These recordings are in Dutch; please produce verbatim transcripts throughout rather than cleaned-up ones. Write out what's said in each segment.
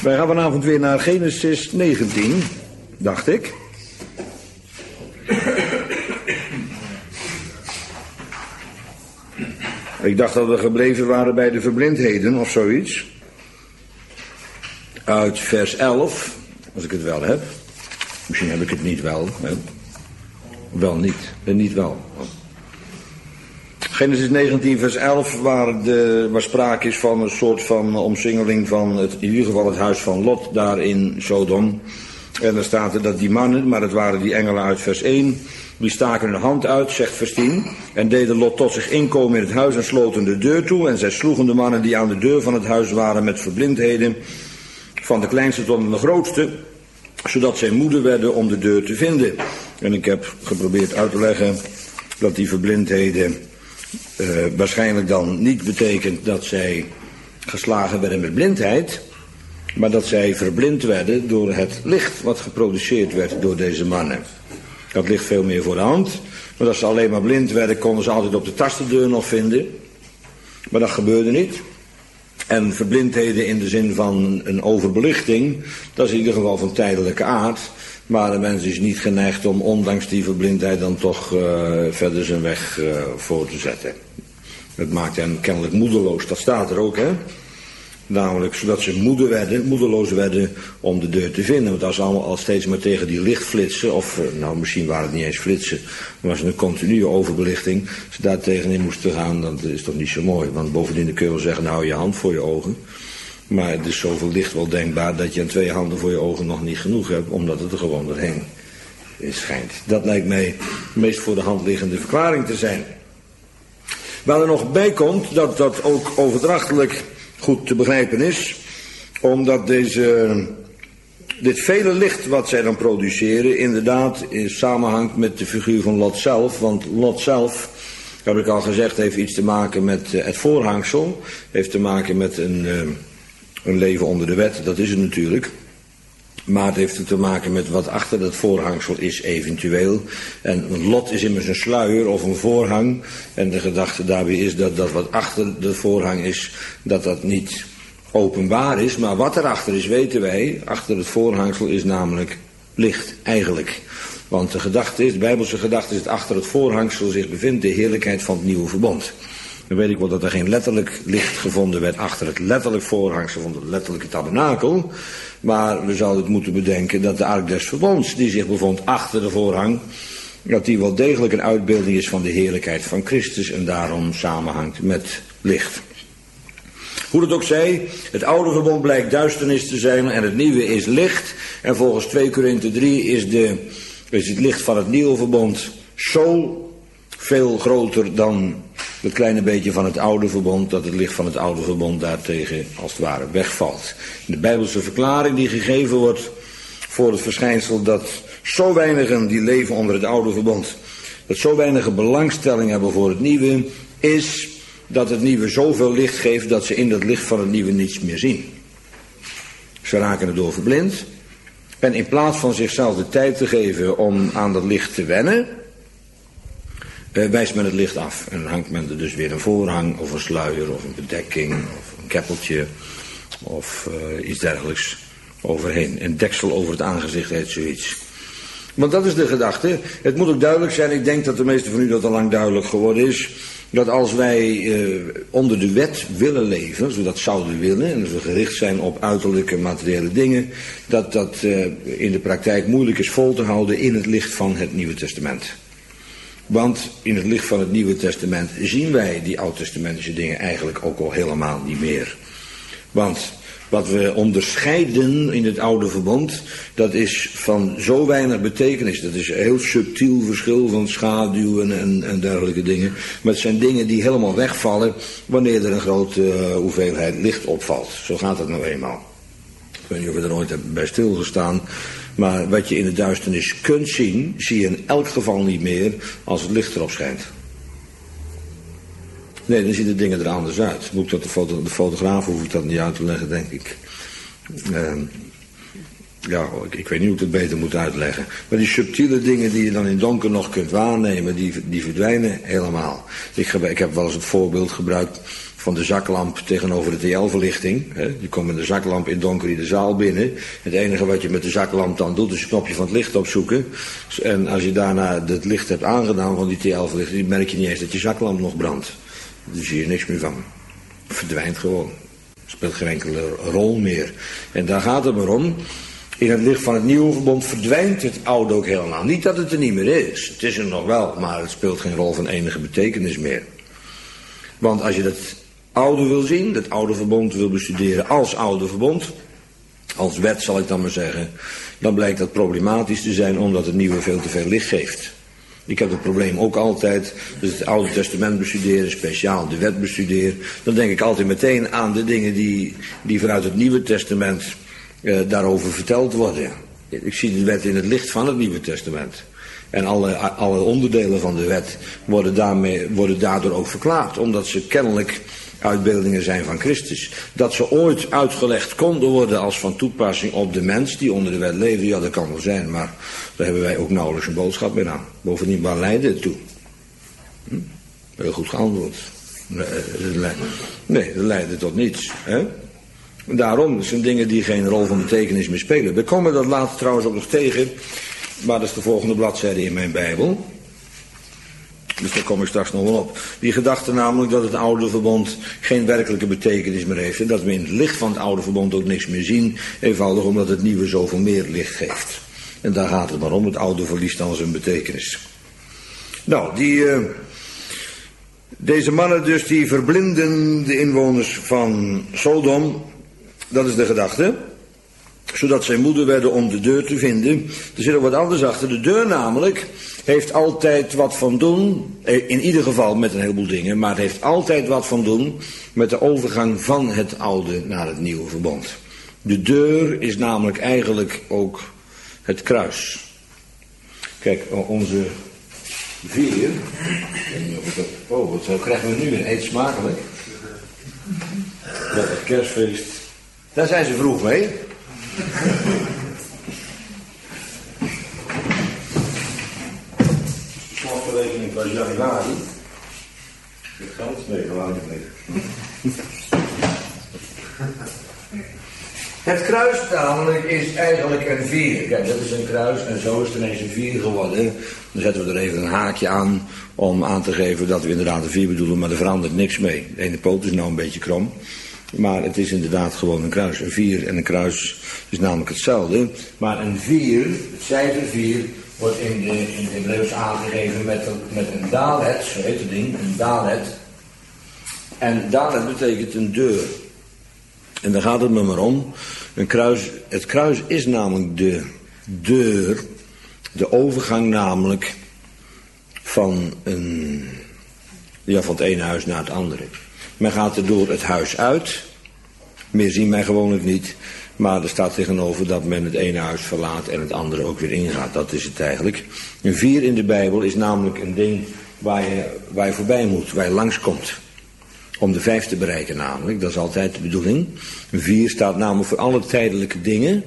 Wij gaan vanavond weer naar Genesis negentien, dacht ik. Ik dacht dat we gebleven waren bij de verblindheden of zoiets. Uit vers elf, als ik het wel heb. Misschien heb ik het niet wel. Hè? Wel niet, en niet wel. Genesis negentien vers elf, waar, de, waar sprake is van een soort van omsingeling van het, in ieder geval het huis van Lot daar in Sodom. En dan staat er dat die mannen, maar het waren die engelen uit vers één, die staken hun hand uit, zegt vers tien, en deden Lot tot zich inkomen in het huis en sloten de deur toe. En zij sloegen de mannen die aan de deur van het huis waren met verblindheden, van de kleinste tot de grootste, zodat zij moede werden om de deur te vinden. En ik heb geprobeerd uit te leggen dat die verblindheden uh, waarschijnlijk dan niet betekent dat zij geslagen werden met blindheid, maar dat zij verblind werden door het licht wat geproduceerd werd door deze mannen. Dat ligt veel meer voor de hand. Maar als ze alleen maar blind werden, konden ze altijd op de tastendeur nog vinden. Maar dat gebeurde niet. En verblindheden in de zin van een overbelichting, dat is in ieder geval van tijdelijke aard. Maar de mens is niet geneigd om ondanks die verblindheid dan toch uh, verder zijn weg uh, voor te zetten. Het maakt hen kennelijk moedeloos, dat staat er ook, hè. Namelijk zodat ze moede werden, moedeloos werden om de deur te vinden. Want als ze allemaal al steeds maar tegen die lichtflitsen, of nou misschien waren het niet eens flitsen, maar was het een continue overbelichting, als ze daar tegenin moesten gaan, dan is het toch niet zo mooi. Want bovendien kun je wel zeggen, nou je hand voor je ogen. Maar het is zoveel licht wel denkbaar dat je aan twee handen voor je ogen nog niet genoeg hebt, omdat het er gewoon doorheen schijnt. Dat lijkt mij de meest voor de hand liggende verklaring te zijn. Waar er nog bij komt, dat dat ook overdrachtelijk goed te begrijpen is, omdat deze, dit vele licht wat zij dan produceren inderdaad in samenhangt met de figuur van Lot zelf. Want Lot zelf, heb ik al gezegd, heeft iets te maken met het voorhangsel, heeft te maken met een, een leven onder de wet, dat is het natuurlijk. Maar het heeft te maken met wat achter dat voorhangsel is eventueel. En Lot is immers een sluier of een voorhang. En de gedachte daarbij is dat dat wat achter de voorhang is, dat dat niet openbaar is. Maar wat erachter is, weten wij. Achter het voorhangsel is namelijk licht, eigenlijk. Want de gedachte is, de Bijbelse gedachte is dat achter het voorhangsel zich bevindt de heerlijkheid van het nieuwe verbond. Dan weet ik wel dat er geen letterlijk licht gevonden werd achter het letterlijk voorhangsel van het letterlijke tabernakel. Maar we zouden het moeten bedenken dat de ark des verbonds, die zich bevond achter de voorhang, dat die wel degelijk een uitbeelding is van de heerlijkheid van Christus en daarom samenhangt met licht. Hoe het ook zij, het oude verbond blijkt duisternis te zijn en het nieuwe is licht. En volgens twee Korinthe drie is, de, is het licht van het nieuwe verbond zo veel groter dan het kleine beetje van het oude verbond, dat het licht van het oude verbond daartegen als het ware wegvalt. De Bijbelse verklaring die gegeven wordt voor het verschijnsel dat zo weinigen die leven onder het oude verbond, dat zo weinig belangstelling hebben voor het nieuwe, is dat het nieuwe zoveel licht geeft dat ze in dat licht van het nieuwe niets meer zien. Ze raken erdoor verblind en in plaats van zichzelf de tijd te geven om aan dat licht te wennen, Uh, wijst men het licht af en dan hangt men er dus weer een voorhang of een sluier of een bedekking of een keppeltje of uh, iets dergelijks overheen. Een deksel over het aangezicht heet zoiets. Want dat is de gedachte. Het moet ook duidelijk zijn, ik denk dat de meeste van u dat al lang duidelijk geworden is, dat als wij uh, onder de wet willen leven, zodat zouden willen, en als we gericht zijn op uiterlijke materiële dingen, dat dat uh, in de praktijk moeilijk is vol te houden in het licht van het Nieuwe Testament. Want in het licht van het Nieuwe Testament zien wij die oud-testamentische dingen eigenlijk ook al helemaal niet meer. Want wat we onderscheiden in het oude verbond, dat is van zo weinig betekenis. Dat is een heel subtiel verschil van schaduwen en, en dergelijke dingen. Maar het zijn dingen die helemaal wegvallen wanneer er een grote uh, hoeveelheid licht opvalt. Zo gaat het nou eenmaal. Ik weet niet of we er nooit hebben bij stilgestaan. Maar wat je in de duisternis kunt zien, zie je in elk geval niet meer als het licht erop schijnt. Nee, dan zien de dingen er anders uit. Moet ik dat de, foto, de fotograaf hoef ik dat niet uit te leggen, denk ik. Uh, ja, ik, ik weet niet hoe ik het beter moet uitleggen. Maar die subtiele dingen die je dan in donker nog kunt waarnemen, die, die verdwijnen helemaal. Ik, ik heb wel eens het voorbeeld gebruikt van de zaklamp tegenover de T L-verlichting. Je komt met de zaklamp in donker de zaal binnen. Het enige wat je met de zaklamp dan doet is het knopje van het licht opzoeken. En als je daarna het licht hebt aangedaan van die T L-verlichting, merk je niet eens dat je zaklamp nog brandt. Daar zie je niks meer van. Het verdwijnt gewoon. Het speelt geen enkele rol meer. En daar gaat het maar om. In het licht van het nieuwe verbond verdwijnt het oude ook helemaal. Niet dat het er niet meer is. Het is er nog wel, maar het speelt geen rol van enige betekenis meer. Want als je dat oude wil zien, dat oude verbond wil bestuderen als oude verbond, als wet zal ik dan maar zeggen, dan blijkt dat problematisch te zijn omdat het nieuwe veel te veel licht geeft. Ik heb het probleem ook altijd, dus het Oude Testament bestuderen, speciaal de wet bestudeer, dan denk ik altijd meteen aan de dingen die, die vanuit het Nieuwe Testament eh, daarover verteld worden. Ik zie de wet in het licht van het Nieuwe Testament. En alle, alle onderdelen van de wet worden, daarmee, worden daardoor ook verklaard, omdat ze kennelijk uitbeeldingen zijn van Christus. Dat ze ooit uitgelegd konden worden als van toepassing op de mens die onder de wet leefde, ja dat kan wel zijn, maar daar hebben wij ook nauwelijks een boodschap meer aan. Bovendien, waar leidde het toe? Hm? Heel goed geantwoord. Nee, nee, dat leidde tot niets. Hè? Daarom, dat zijn dingen die geen rol van betekenis meer spelen. We komen dat later trouwens ook nog tegen, maar dat is de volgende bladzijde in mijn Bijbel. Dus daar kom ik straks nog wel op. Die gedachte namelijk dat het oude verbond geen werkelijke betekenis meer heeft. En dat we in het licht van het oude verbond ook niks meer zien. Eenvoudig omdat het nieuwe zoveel meer licht geeft. En daar gaat het maar om. Het oude verliest dan zijn betekenis. Nou, die, uh, deze mannen dus die verblinden de inwoners van Sodom. Dat is de gedachte. Zodat zij moede werden om de deur te vinden. Er zit ook wat anders achter. De deur namelijk heeft altijd wat van doen. In ieder geval met een heleboel dingen. Maar het heeft altijd wat van doen met de overgang van het oude naar het nieuwe verbond. De deur is namelijk eigenlijk ook het kruis. Kijk, onze vier. Oh, wat krijgen we nu weer? Eet smakelijk. Dat het kerstfeest. Daar zijn ze vroeg mee. De slotverrekening was januari. Het geld? Nee, dat wou ik niet. Het kruis namelijk is eigenlijk een vier. Kijk, dat is een kruis en zo is het ineens een vier geworden. Dan zetten we er even een haakje aan om aan te geven dat we inderdaad een vier bedoelen, maar er verandert niks mee. De ene poot is nou een beetje krom. Maar het is inderdaad gewoon een kruis. Een vier en een kruis is namelijk hetzelfde. Maar een vier, het cijfer vier, wordt in de, in de Hebreeuws aangegeven met, met een dalet, zo heet het ding, een dalet. En dalet betekent een deur. En daar gaat het me maar om. Een kruis, het kruis is namelijk de deur, de overgang namelijk van, een, ja, van het ene huis naar het andere. Men gaat er door het huis uit. Meer zien wij gewoonlijk niet. Maar er staat tegenover dat men het ene huis verlaat en het andere ook weer ingaat. Dat is het eigenlijk. Een vier in de Bijbel is namelijk een ding waar je, waar je voorbij moet, waar je langskomt. Om de vijf te bereiken namelijk. Dat is altijd de bedoeling. Een vier staat namelijk voor alle tijdelijke dingen.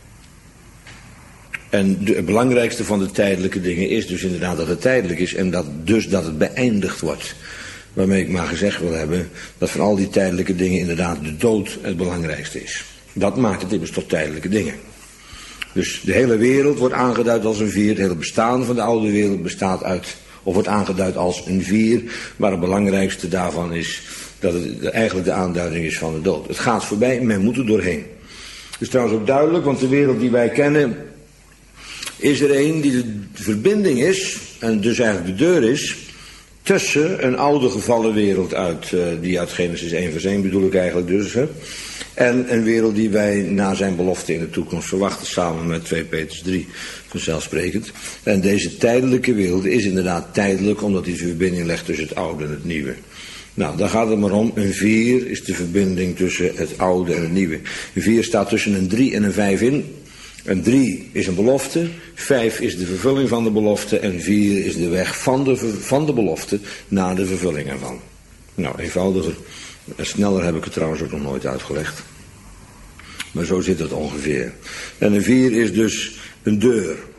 En de, het belangrijkste van de tijdelijke dingen is dus inderdaad dat het tijdelijk is. En dat dus dat het beëindigd wordt. Waarmee ik maar gezegd wil hebben dat van al die tijdelijke dingen inderdaad de dood het belangrijkste is. Dat maakt het immers tot tijdelijke dingen. Dus de hele wereld wordt aangeduid als een vier. Het hele bestaan van de oude wereld bestaat uit, of wordt aangeduid als een vier. Maar het belangrijkste daarvan is dat het eigenlijk de aanduiding is van de dood. Het gaat voorbij, men moet er doorheen. Dat is trouwens ook duidelijk, want de wereld die wij kennen is er een die de verbinding is, en dus eigenlijk de deur is, tussen een oude gevallen wereld uit, uh, die uit Genesis één vers één bedoel ik eigenlijk dus, hè, en een wereld die wij na zijn belofte in de toekomst verwachten, samen met twee Petrus drie, vanzelfsprekend. En deze tijdelijke wereld is inderdaad tijdelijk, omdat die verbinding legt tussen het oude en het nieuwe. Nou, daar gaat het maar om. Een vier is de verbinding tussen het oude en het nieuwe. Een vier staat tussen een drie en een vijf in. Een drie is een belofte, vijf is de vervulling van de belofte en vier is de weg van de, van de belofte naar de vervulling ervan. Nou, eenvoudiger en sneller heb ik het trouwens ook nog nooit uitgelegd. Maar zo zit het ongeveer. En een vier is dus een deur.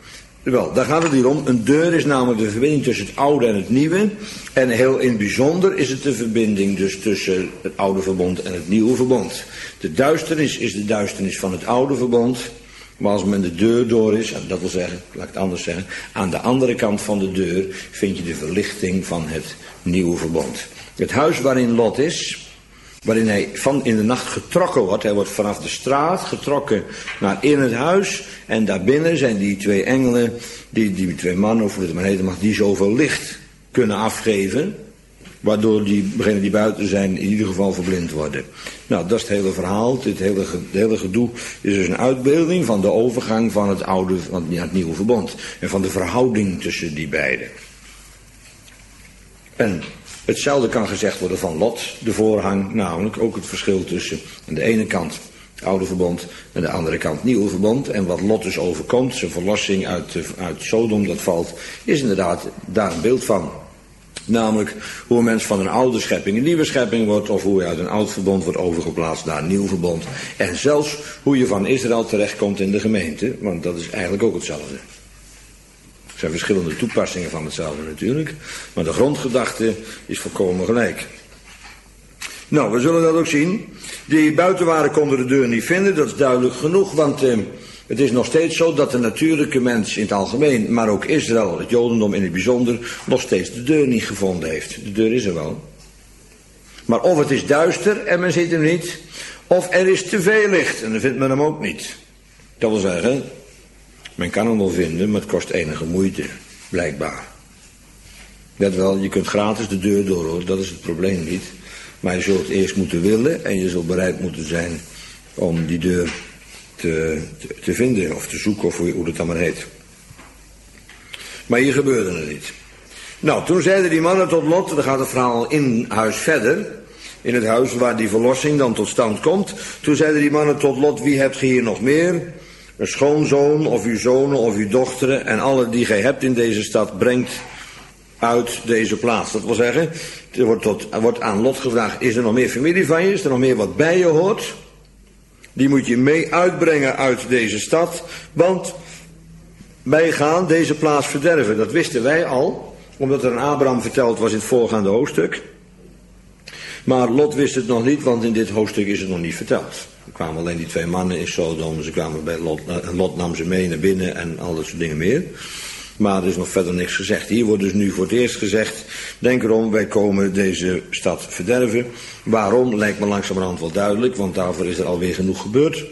Wel, daar gaat het hier om. Een deur is namelijk de verbinding tussen het oude en het nieuwe. En heel in het bijzonder is het de verbinding dus tussen het oude verbond en het nieuwe verbond. De duisternis is de duisternis van het oude verbond. Maar als men de deur door is, dat wil zeggen, laat ik het anders zeggen, aan de andere kant van de deur vind je de verlichting van het nieuwe verbond. Het huis waarin Lot is, waarin hij van in de nacht getrokken wordt. Hij wordt vanaf de straat getrokken naar in het huis. En daarbinnen zijn die twee engelen, die, die twee mannen, of hoe het maar heten mag, die zoveel licht kunnen afgeven. Waardoor diegenen die buiten zijn in ieder geval verblind worden. Nou, dat is het hele verhaal. Dit hele, het hele gedoe is dus een uitbeelding van de overgang van het oude, van het nieuwe verbond. En van de verhouding tussen die beiden. En hetzelfde kan gezegd worden van Lot, de voorhang, namelijk ook het verschil tussen aan de ene kant het oude verbond en de andere kant het nieuwe verbond. En wat Lot dus overkomt, zijn verlossing uit, uit Sodom, dat valt, is inderdaad daar een beeld van. Namelijk hoe een mens van een oude schepping een nieuwe schepping wordt, of hoe je uit een oud verbond wordt overgeplaatst naar een nieuw verbond. En zelfs hoe je van Israël terechtkomt in de gemeente, want dat is eigenlijk ook hetzelfde. Er zijn verschillende toepassingen van hetzelfde natuurlijk, maar de grondgedachte is volkomen gelijk. Nou, we zullen dat ook zien. Die buiten waren konden de deur niet vinden, dat is duidelijk genoeg, want eh, het is nog steeds zo dat de natuurlijke mens in het algemeen, maar ook Israël, het Jodendom in het bijzonder, nog steeds de deur niet gevonden heeft. De deur is er wel. Maar of het is duister en men ziet hem niet, of er is te veel licht en dan vindt men hem ook niet. Dat wil zeggen, men kan hem wel vinden, maar het kost enige moeite, blijkbaar. Net wel, je kunt gratis de deur door, hoor, dat is het probleem niet. Maar je zult het eerst moeten willen en je zult bereid moeten zijn om die deur te, te, te vinden of te zoeken, of hoe, hoe het dan maar heet. Maar hier gebeurde het niet. Nou, toen zeiden die mannen tot Lot, dan gaat het verhaal in huis verder, in het huis waar die verlossing dan tot stand komt. Toen zeiden die mannen tot Lot, wie hebt ge hier nog meer? Een schoonzoon, of uw zonen, of uw dochteren, en alle die gij hebt in deze stad, brengt uit deze plaats. Dat wil zeggen, er wordt, tot, er wordt aan Lot gevraagd, is er nog meer familie van je? Is er nog meer wat bij je hoort? Die moet je mee uitbrengen uit deze stad, want wij gaan deze plaats verderven. Dat wisten wij al, omdat er aan Abraham verteld was in het voorgaande hoofdstuk. Maar Lot wist het nog niet, want in dit hoofdstuk is het nog niet verteld. Er kwamen alleen die twee mannen in Sodom, ze kwamen bij Lot, en Lot nam ze mee naar binnen en al dat soort dingen meer. Maar er is nog verder niks gezegd. Hier wordt dus nu voor het eerst gezegd, denk erom, wij komen deze stad verderven. Waarom, lijkt me langzamerhand wel duidelijk, want daarvoor is er alweer genoeg gebeurd.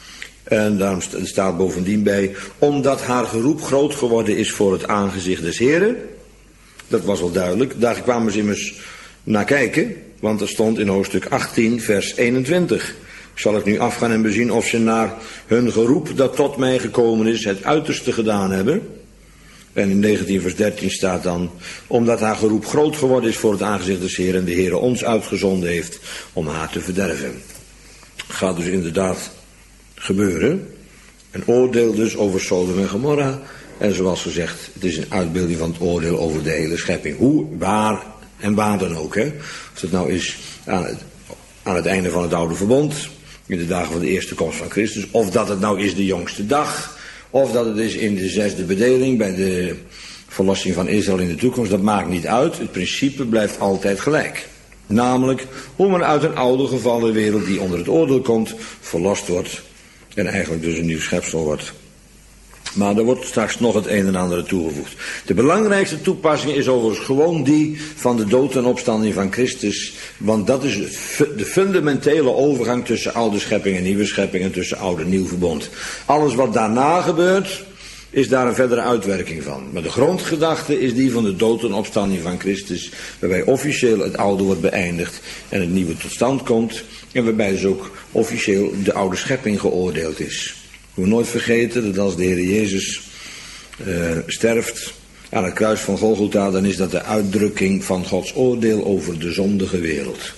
En daarom staat bovendien bij, omdat haar geroep groot geworden is voor het aangezicht des Heren. Dat was wel duidelijk, daar kwamen ze immers naar kijken, want er stond in hoofdstuk achttien, vers eenentwintig. Zal ik nu afgaan en bezien of ze naar hun geroep dat tot mij gekomen is, het uiterste gedaan hebben. En in negentien vers dertien staat dan, omdat haar geroep groot geworden is voor het aangezicht des Heeren en de Heere ons uitgezonden heeft om haar te verderven. Gaat dus inderdaad gebeuren. Een oordeel dus over Sodom en Gomorra. En zoals gezegd, het is een uitbeelding van het oordeel over de hele schepping. Hoe, waar en waar dan ook. Hè? Of het nou is aan het, aan het einde van het oude verbond, in de dagen van de eerste komst van Christus, of dat het nou is de jongste dag, of dat het is in de zesde bedeling bij de verlossing van Israël in de toekomst, dat maakt niet uit. Het principe blijft altijd gelijk. Namelijk hoe men uit een oude gevallen wereld die onder het oordeel komt, verlost wordt en eigenlijk dus een nieuw schepsel wordt. Maar er wordt straks nog het een en ander toegevoegd. De belangrijkste toepassing is overigens gewoon die van de dood en opstanding van Christus. Want dat is de fundamentele overgang tussen oude schepping en nieuwe schepping en tussen oude en nieuw verbond. Alles wat daarna gebeurt, is daar een verdere uitwerking van. Maar de grondgedachte is die van de dood en opstanding van Christus, waarbij officieel het oude wordt beëindigd en het nieuwe tot stand komt. En waarbij dus ook officieel de oude schepping geoordeeld is. We moeten nooit vergeten dat als de Heer Jezus uh, sterft aan het kruis van Golgotha, dan is dat de uitdrukking van Gods oordeel over de zondige wereld.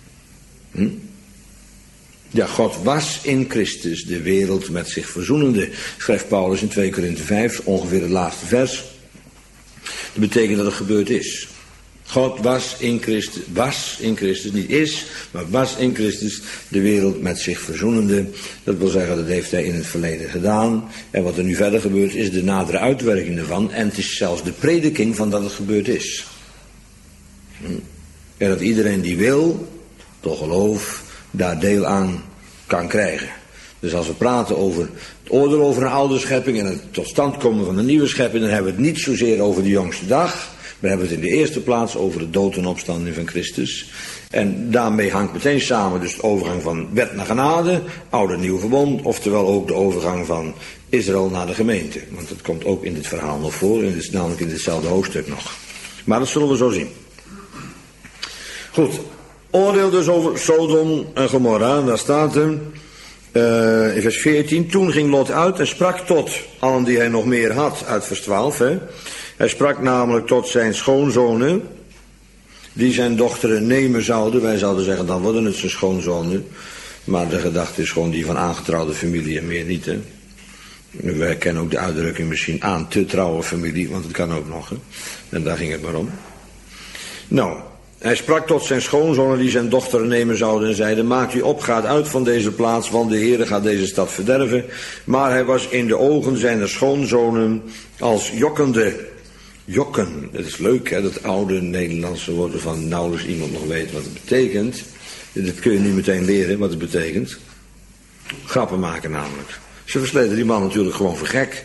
Hm? Ja, God was in Christus de wereld met zich verzoenende, schrijft Paulus in twee Korinthe vijf, ongeveer het laatste vers. Dat betekent dat het gebeurd is. God was in Christus, was in Christus, niet is, maar was in Christus de wereld met zich verzoenende. Dat wil zeggen, dat heeft hij in het verleden gedaan. En wat er nu verder gebeurt is de nadere uitwerking ervan. En het is zelfs de prediking van dat het gebeurd is. En dat iedereen die wil, door geloof, daar deel aan kan krijgen. Dus als we praten over het oordeel over een oude schepping en het tot stand komen van een nieuwe schepping, dan hebben we het niet zozeer over de jongste dag. We hebben het in de eerste plaats over de dood en opstanding van Christus. En daarmee hangt meteen samen dus de overgang van wet naar genade, oude en nieuw verbond, oftewel ook de overgang van Israël naar de gemeente. Want dat komt ook in dit verhaal nog voor, en het is namelijk in ditzelfde hoofdstuk nog. Maar dat zullen we zo zien. Goed, oordeel dus over Sodom en Gomorra, daar staat er uh, in vers veertien. Toen ging Lot uit en sprak tot allen die hij nog meer had, uit vers twaalf. Hè. Hij sprak namelijk tot zijn schoonzonen, die zijn dochteren nemen zouden. Wij zouden zeggen, dan worden het zijn schoonzonen. Maar de gedachte is gewoon die van aangetrouwde familie en meer niet. Hè. Wij kennen ook de uitdrukking misschien aan te trouwe familie, want het kan ook nog. Hè. En daar ging het maar om. Nou, hij sprak tot zijn schoonzonen die zijn dochteren nemen zouden en zeiden, maak u op, gaat uit van deze plaats, want de Heere gaat deze stad verderven. Maar hij was in de ogen zijner schoonzonen als jokkende. Jokken, dat is leuk, hè, dat oude Nederlandse woord waarvan nauwelijks iemand nog weet wat het betekent. Dat kun je nu meteen leren, wat het betekent. Grappen maken namelijk. Ze versleten die man natuurlijk gewoon voor gek.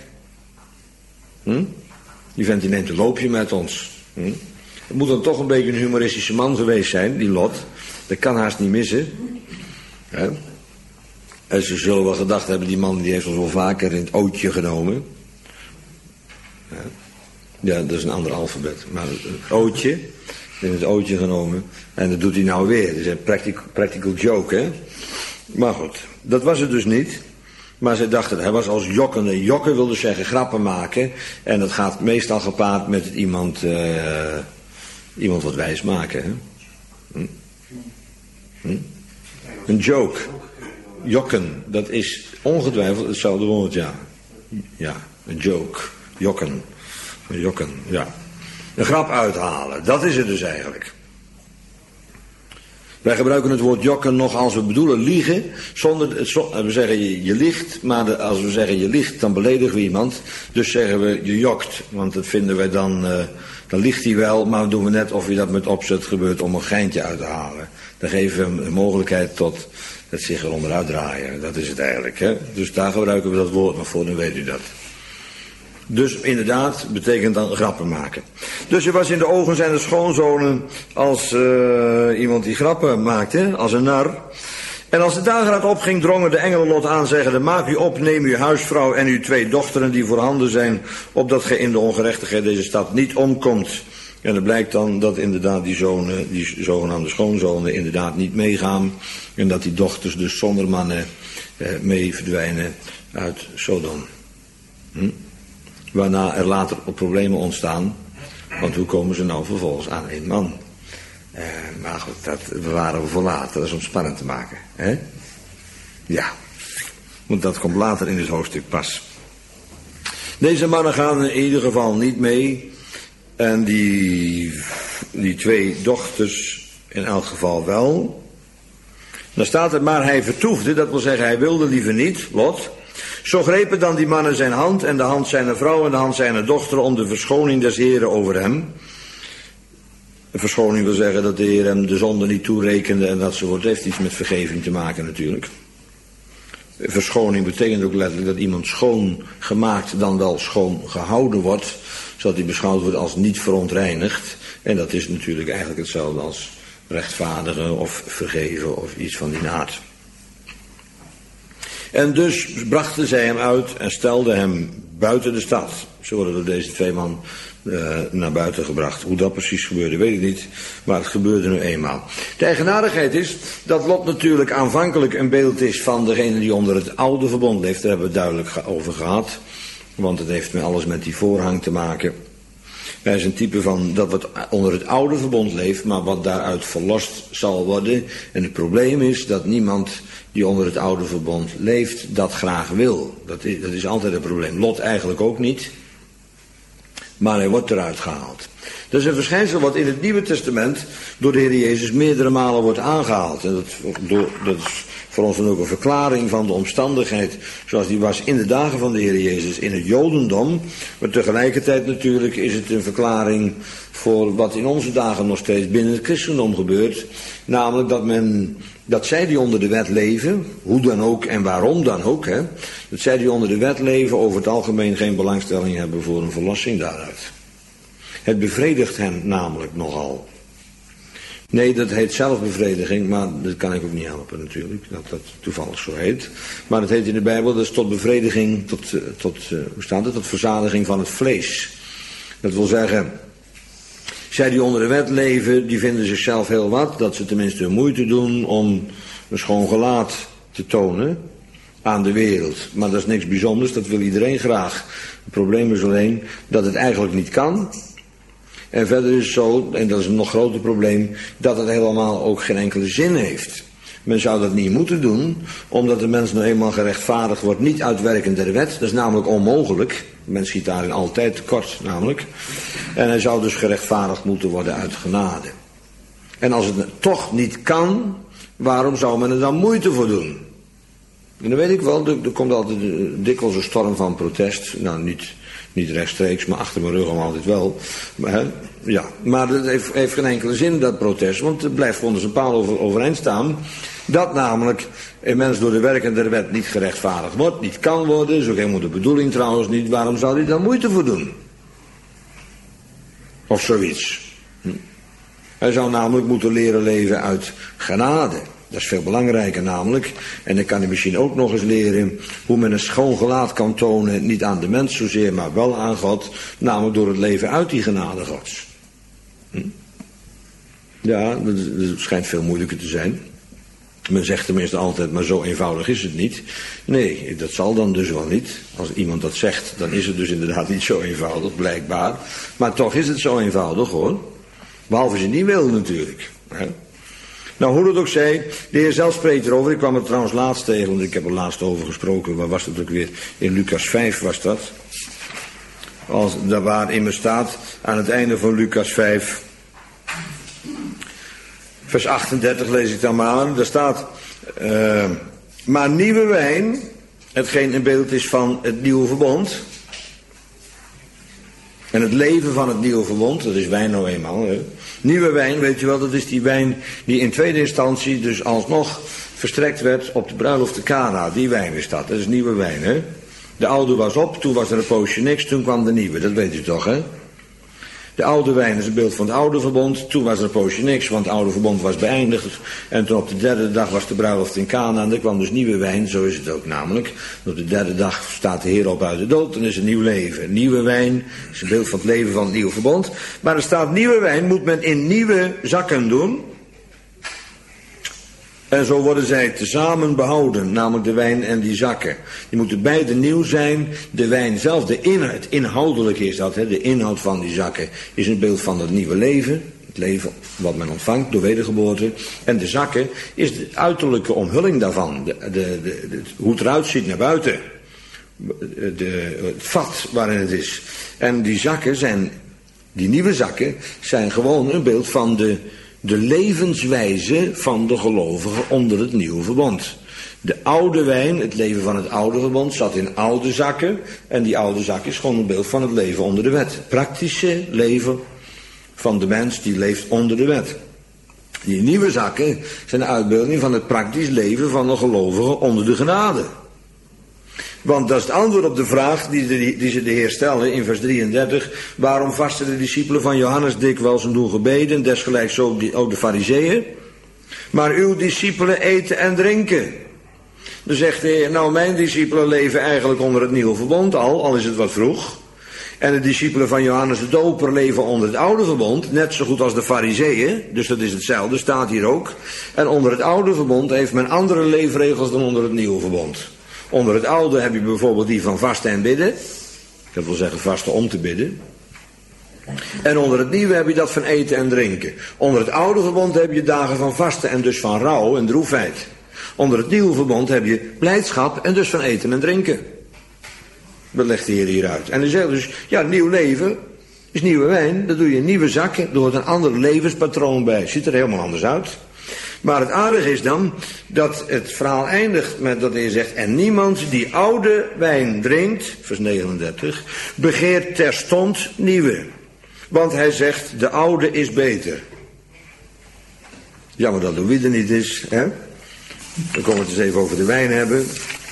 Hm? Die vent die neemt een loopje met ons. Hm? Het moet dan toch een beetje een humoristische man geweest zijn, die Lot. Dat kan haast niet missen. Hè? En ze zullen wel gedacht hebben, die man die heeft ons wel vaker in het ootje genomen. Ja. Ja, dat is een ander alfabet. Maar het ootje, in het ootje genomen. En dat doet hij nou weer. Dat is een practical, practical joke, hè. Maar goed, dat was het dus niet. Maar zij dachten, hij was als jokkende. Jokken wil dus zeggen grappen maken. En dat gaat meestal gepaard met het iemand, uh, iemand wat wijs maken, hè. Hm? Hm? Een joke. Jokken, dat is ongetwijfeld hetzelfde woord, ja. Ja, een joke. Jokken. Jokken, ja. Een grap uithalen, dat is het dus eigenlijk. Wij gebruiken het woord jokken nog als we bedoelen liegen, zonder, we zeggen je, je liegt, maar de, als we zeggen je liegt, dan beledigen we iemand. Dus zeggen we je jokt, want dat vinden wij dan, uh, dan liegt hij wel, maar dan doen we net of je dat met opzet gebeurt om een geintje uit te halen. Dan geven we hem een mogelijkheid tot het zich eronderuit draaien, dat is het eigenlijk. Hè? Dus daar gebruiken we dat woord nog voor, dan weet u dat. Dus inderdaad, betekent dan grappen maken. Dus hij was in de ogen zijn de schoonzonen als uh, iemand die grappen maakte, als een nar. En als de dageraad opging, drongen de engelen Lot aan, zeggende, maak u op, neem uw huisvrouw en uw twee dochteren die voorhanden zijn, opdat gij in de ongerechtigheid deze stad niet omkomt. En het blijkt dan dat inderdaad die zonen, die zogenaamde schoonzonen, inderdaad niet meegaan. En dat die dochters dus zonder mannen eh, mee verdwijnen uit Sodom. Hm? Waarna er later problemen ontstaan. Want hoe komen ze nou vervolgens aan één man? Uh, maar goed, dat bewaren we voor later. Dat is om spannend te maken. Hè? Ja. Want dat komt later in het hoofdstuk pas. Deze mannen gaan in ieder geval niet mee. En die, die twee dochters in elk geval wel. Dan staat er, maar hij vertoefde. Dat wil zeggen, hij wilde liever niet, Lot. Zo grepen dan die mannen zijn hand en de hand zijner vrouw en de hand zijner dochter om de verschoning des Heren over hem. Een verschoning wil zeggen dat de Heer hem de zonde niet toerekende en dat soort. Heeft iets met vergeving te maken natuurlijk. Verschoning betekent ook letterlijk dat iemand schoon gemaakt dan wel schoon gehouden wordt, zodat hij beschouwd wordt als niet verontreinigd. En dat is natuurlijk eigenlijk hetzelfde als rechtvaardigen of vergeven of iets van die aard. En dus brachten zij hem uit en stelden hem buiten de stad. Zo worden door deze twee man uh, naar buiten gebracht. Hoe dat precies gebeurde, weet ik niet. Maar het gebeurde nu eenmaal. De eigenaardigheid is dat Lot natuurlijk aanvankelijk een beeld is van degene die onder het oude verbond leeft. Daar hebben we het duidelijk over gehad. Want het heeft met alles met die voorhang te maken. Hij is een type van dat wat onder het oude verbond leeft, maar wat daaruit verlost zal worden. En het probleem is dat niemand die onder het oude verbond leeft, dat graag wil. Dat is, dat is altijd een probleem. Lot eigenlijk ook niet. Maar hij wordt eruit gehaald. Dat is een verschijnsel wat in het Nieuwe Testament door de Heer Jezus meerdere malen wordt aangehaald. En dat, door, dat is voor ons dan ook een verklaring van de omstandigheid zoals die was in de dagen van de Heer Jezus in het Jodendom. Maar tegelijkertijd natuurlijk is het een verklaring voor wat in onze dagen nog steeds binnen het christendom gebeurt. Namelijk dat men, dat zij die onder de wet leven, hoe dan ook en waarom dan ook, hè, dat zij die onder de wet leven over het algemeen geen belangstelling hebben voor een verlossing daaruit. Het bevredigt hen namelijk nogal. Nee, dat heet zelfbevrediging, maar dat kan ik ook niet helpen natuurlijk, dat dat toevallig zo heet. Maar het heet in de Bijbel, dat is tot bevrediging, tot, tot uh, hoe staat het, tot verzadiging van het vlees. Dat wil zeggen, zij die onder de wet leven, die vinden zichzelf heel wat, dat ze tenminste hun moeite doen om een schoon gelaat te tonen aan de wereld. Maar dat is niks bijzonders, dat wil iedereen graag. Het probleem is alleen dat het eigenlijk niet kan. En verder is het zo, en dat is een nog groter probleem, dat het helemaal ook geen enkele zin heeft. Men zou dat niet moeten doen, omdat de mens nou eenmaal gerechtvaardigd wordt, niet uitwerkend der wet. Dat is namelijk onmogelijk. De mens schiet daarin altijd tekort, namelijk. En hij zou dus gerechtvaardigd moeten worden uit genade. En als het toch niet kan, waarom zou men er dan moeite voor doen? En dan weet ik wel, er, er komt altijd dikwijls een storm van protest. Nou, niet... Niet rechtstreeks, maar achter mijn rug om altijd wel. Maar, hè, ja. maar dat heeft, heeft geen enkele zin, dat protest. Want het blijft onder zijn paal over, overeind staan. Dat namelijk een mens door de werken der wet niet gerechtvaardigd wordt. Niet kan worden. Is ook helemaal de bedoeling trouwens niet. Waarom zou hij daar moeite voor doen? Of zoiets. Hm. Hij zou namelijk moeten leren leven uit genade. Dat is veel belangrijker namelijk. En dan kan hij misschien ook nog eens leren hoe men een schoon gelaat kan tonen. Niet aan de mens zozeer, maar wel aan God. Namelijk door het leven uit die genade Gods. Hm? Ja, dat, dat schijnt veel moeilijker te zijn. Men zegt tenminste altijd, maar zo eenvoudig is het niet. Nee, dat zal dan dus wel niet. Als iemand dat zegt, dan is het dus inderdaad niet zo eenvoudig, blijkbaar. Maar toch is het zo eenvoudig hoor. Behalve als je niet wil natuurlijk. Hè? Nou, hoe dat ook zij, de Heer zelf spreekt erover. Ik kwam er trouwens laatst tegen, want ik heb er laatst over gesproken. Waar was het ook weer? In Lucas vijf was dat. Als, daar waarin er staat, aan het einde van Lucas vijf, vers achtendertig lees ik dan maar aan. Daar staat, uh, maar nieuwe wijn, hetgeen een beeld is van het nieuwe verbond. En het leven van het nieuwe verbond, dat is wijn nou eenmaal. Hè. Nieuwe wijn, weet je wel, dat is die wijn die in tweede instantie dus alsnog verstrekt werd op de bruiloft te Cana. Die wijn is dat, dat is nieuwe wijn, hè. De oude was op, toen was er een poosje niks, toen kwam de nieuwe, dat weet u toch, hè. De oude wijn is een beeld van het oude verbond, toen was er een poosje niks, want het oude verbond was beëindigd. En toen op de derde dag was de bruiloft in Cana en er kwam dus nieuwe wijn, zo is het ook namelijk. Op de derde dag staat de Heer op uit de dood, dan is een nieuw leven. Nieuwe wijn is een beeld van het leven van het nieuwe verbond. Maar er staat nieuwe wijn moet men in nieuwe zakken doen. En zo worden zij tezamen behouden, namelijk de wijn en die zakken. Die moeten beide nieuw zijn. De wijn zelf, de inhoud, inhoudelijk is dat, hè, de inhoud van die zakken is een beeld van het nieuwe leven. Het leven wat men ontvangt door wedergeboorte. En de zakken is de uiterlijke omhulling daarvan. De, de, de, de, hoe het eruit ziet naar buiten. De, het vat waarin het is. En die zakken zijn, die nieuwe zakken, zijn gewoon een beeld van de... De levenswijze van de gelovigen onder het nieuwe verbond. De oude wijn, het leven van het oude verbond, zat in oude zakken. En die oude zak is gewoon een beeld van het leven onder de wet. Het praktische leven van de mens die leeft onder de wet. Die nieuwe zakken zijn de uitbeelding van het praktisch leven van de gelovigen onder de genade. Want dat is het antwoord op de vraag die, de, die ze de Heer stellen in vers drieëndertig. Waarom vasten de discipelen van Johannes dikwijls en doen gebeden, desgelijks ook de, ook de fariseeën? Maar uw discipelen eten en drinken. Dan zegt de Heer, nou mijn discipelen leven eigenlijk onder het nieuwe verbond al, al is het wat vroeg. En de discipelen van Johannes de Doper leven onder het oude verbond, net zo goed als de fariseeën. Dus dat is hetzelfde, staat hier ook. En onder het oude verbond heeft men andere leefregels dan onder het nieuwe verbond. Onder het oude heb je bijvoorbeeld die van vasten en bidden. Dat wil zeggen vasten om te bidden. En onder het nieuwe heb je dat van eten en drinken. Onder het oude verbond heb je dagen van vasten en dus van rouw en droefheid. Onder het nieuwe verbond heb je blijdschap en dus van eten en drinken. Dat legt de Heer hier uit. En hij zegt dus, ja, nieuw leven, is nieuwe wijn. Dat doe je in nieuwe zakken. Er hoort een ander levenspatroon bij. Ziet er helemaal anders uit. Maar het aardige is dan dat het verhaal eindigt met dat hij zegt: en niemand die oude wijn drinkt, vers negenendertig, begeert terstond nieuwe. Want hij zegt, de oude is beter. Jammer dat Louis er niet is, hè? Dan komen we het eens even over de wijn hebben.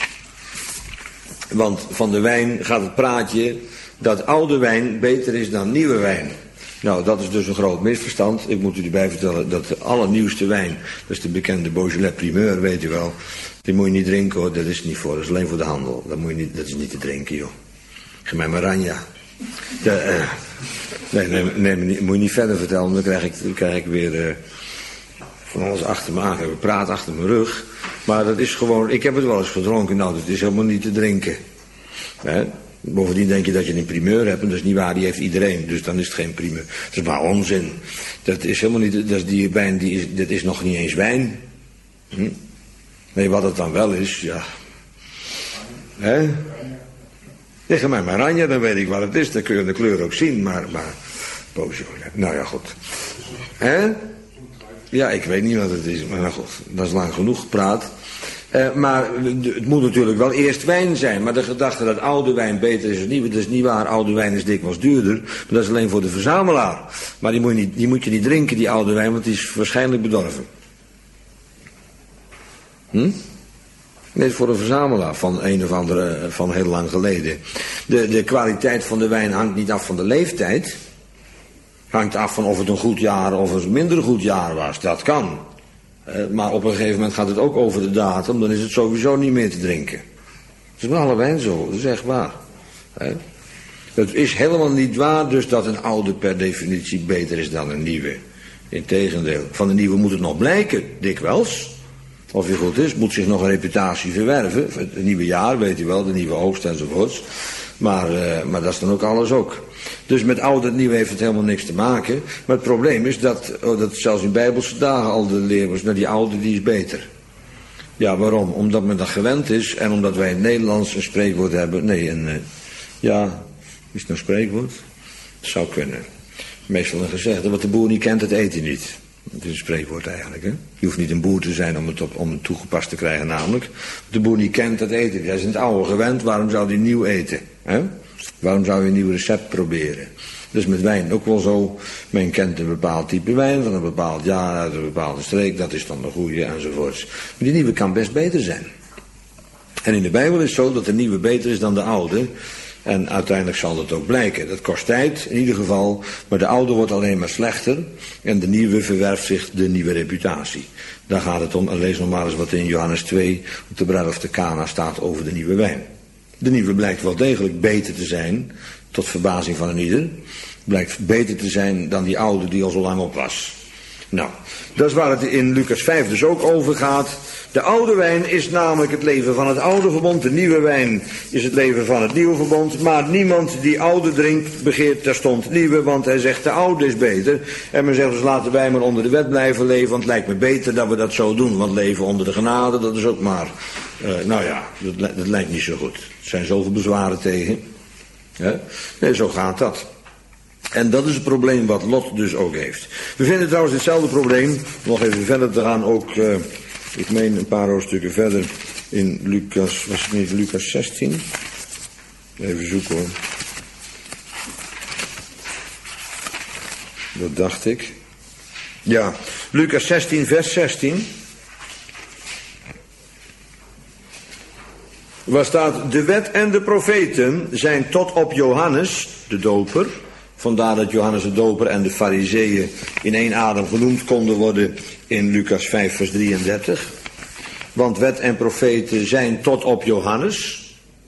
Want van de wijn gaat het praatje dat oude wijn beter is dan nieuwe wijn. Nou, dat is dus een groot misverstand. Ik moet u erbij vertellen dat de allernieuwste wijn, dat is de bekende Beaujolais Primeur, weet u wel. Die moet je niet drinken hoor, dat is niet voor, dat is alleen voor de handel. Dat, moet je niet, dat is niet te drinken joh. Geef mij maar Ranja. De, uh, nee, nee, nee, nee, moet je niet verder vertellen, dan krijg ik, dan krijg ik weer uh, van alles achter me aan. We praten achter mijn rug. Maar dat is gewoon, ik heb het wel eens gedronken, nou dat is helemaal niet te drinken. Hè? Bovendien denk je dat je een primeur hebt, en dat is niet waar, die heeft iedereen, dus dan is het geen primeur. Dat is maar onzin. Dat is helemaal niet, dat is die wijn, die is, dat is nog niet eens wijn. Hm? Nee, wat het dan wel is, ja. Hè? Tegen mij maar Ranja, dan weet ik wat het is, dan kun je de kleur ook zien, maar, maar, Beaujolais, nou ja, goed. Hè? Ja, ik weet niet wat het is, maar nou goed, dat is lang genoeg gepraat. Uh, maar het moet natuurlijk wel eerst wijn zijn. Maar de gedachte dat oude wijn beter is dan nieuwe, dat is niet waar. Oude wijn is dikwijls duurder. Maar dat is alleen voor de verzamelaar. Maar die moet je niet, die moet je niet drinken, die oude wijn, want die is waarschijnlijk bedorven. Hm? Nee, het is voor een verzamelaar van een of andere, van heel lang geleden. De, de kwaliteit van de wijn hangt niet af van de leeftijd. Hangt af van of het een goed jaar of een minder goed jaar was. Dat kan. Uh, maar op een gegeven moment gaat het ook over de datum, dan is het sowieso niet meer te drinken. Dat is met alle wijn zo, dat is echt waar. He? Het is helemaal niet waar dus dat een oude per definitie beter is dan een nieuwe. Integendeel, van de nieuwe moet het nog blijken, dikwijls. Of hij goed is, moet zich nog een reputatie verwerven. Het nieuwe jaar, weet u wel, de nieuwe oogst enzovoorts. Maar, uh, maar dat is dan ook alles ook. Dus met oud en nieuw heeft het helemaal niks te maken. Maar het probleem is dat, oh, dat zelfs in bijbelse dagen al de leer was, nou die oude die is beter. Ja, waarom? Omdat men dat gewend is en omdat wij in het Nederlands een spreekwoord hebben. Nee, een, uh, ja, is het een spreekwoord? Dat zou kunnen. Meestal een gezegde, wat de boer niet kent, dat eet hij niet. Het is een spreekwoord eigenlijk, hè. Je hoeft niet een boer te zijn om het, op, om het toegepast te krijgen, namelijk. Wat de boer niet kent, dat eet hij. Hij is in het oude gewend, waarom zou hij nieuw eten? Hè? Waarom zou je een nieuw recept proberen? Dus met wijn ook wel zo. Men kent een bepaald type wijn van een bepaald jaar uit een bepaalde streek. Dat is dan de goede enzovoorts. Maar die nieuwe kan best beter zijn. En in de Bijbel is het zo dat de nieuwe beter is dan de oude. En uiteindelijk zal dat ook blijken. Dat kost tijd in ieder geval. Maar de oude wordt alleen maar slechter. En de nieuwe verwerft zich de nieuwe reputatie. Daar gaat het om. En lees nog maar eens wat in Johannes twee op de bruiloft te Kana staat over de nieuwe wijn. De nieuwe blijkt wel degelijk beter te zijn, tot verbazing van een ieder. Blijkt beter te zijn dan die oude die al zo lang op was. Nou, dat is waar het in Lucas vijf dus ook over gaat. De oude wijn is namelijk het leven van het oude verbond. De nieuwe wijn is het leven van het nieuwe verbond. Maar niemand die oude drinkt begeert terstond nieuwe, want hij zegt de oude is beter. En men zegt dus laten wij maar onder de wet blijven leven, want het lijkt me beter dat we dat zo doen. Want leven onder de genade, dat is ook maar, uh, nou ja, dat, dat lijkt niet zo goed. Er zijn zoveel bezwaren tegen. Ja? Nee, zo gaat dat. En dat is het probleem wat Lot dus ook heeft. We vinden trouwens hetzelfde probleem, nog even verder te gaan, ook, uh, ik meen een paar hoofdstukken verder, in Lucas, was het niet Lucas zestien? Even zoeken hoor. Dat dacht ik. Ja, Lucas zestien, vers zestien. Waar staat, de wet en de profeten zijn tot op Johannes, de doper. Vandaar dat Johannes de doper en de farizeeën in één adem genoemd konden worden in Lucas vijf vers drieëndertig. Want wet en profeten zijn tot op Johannes.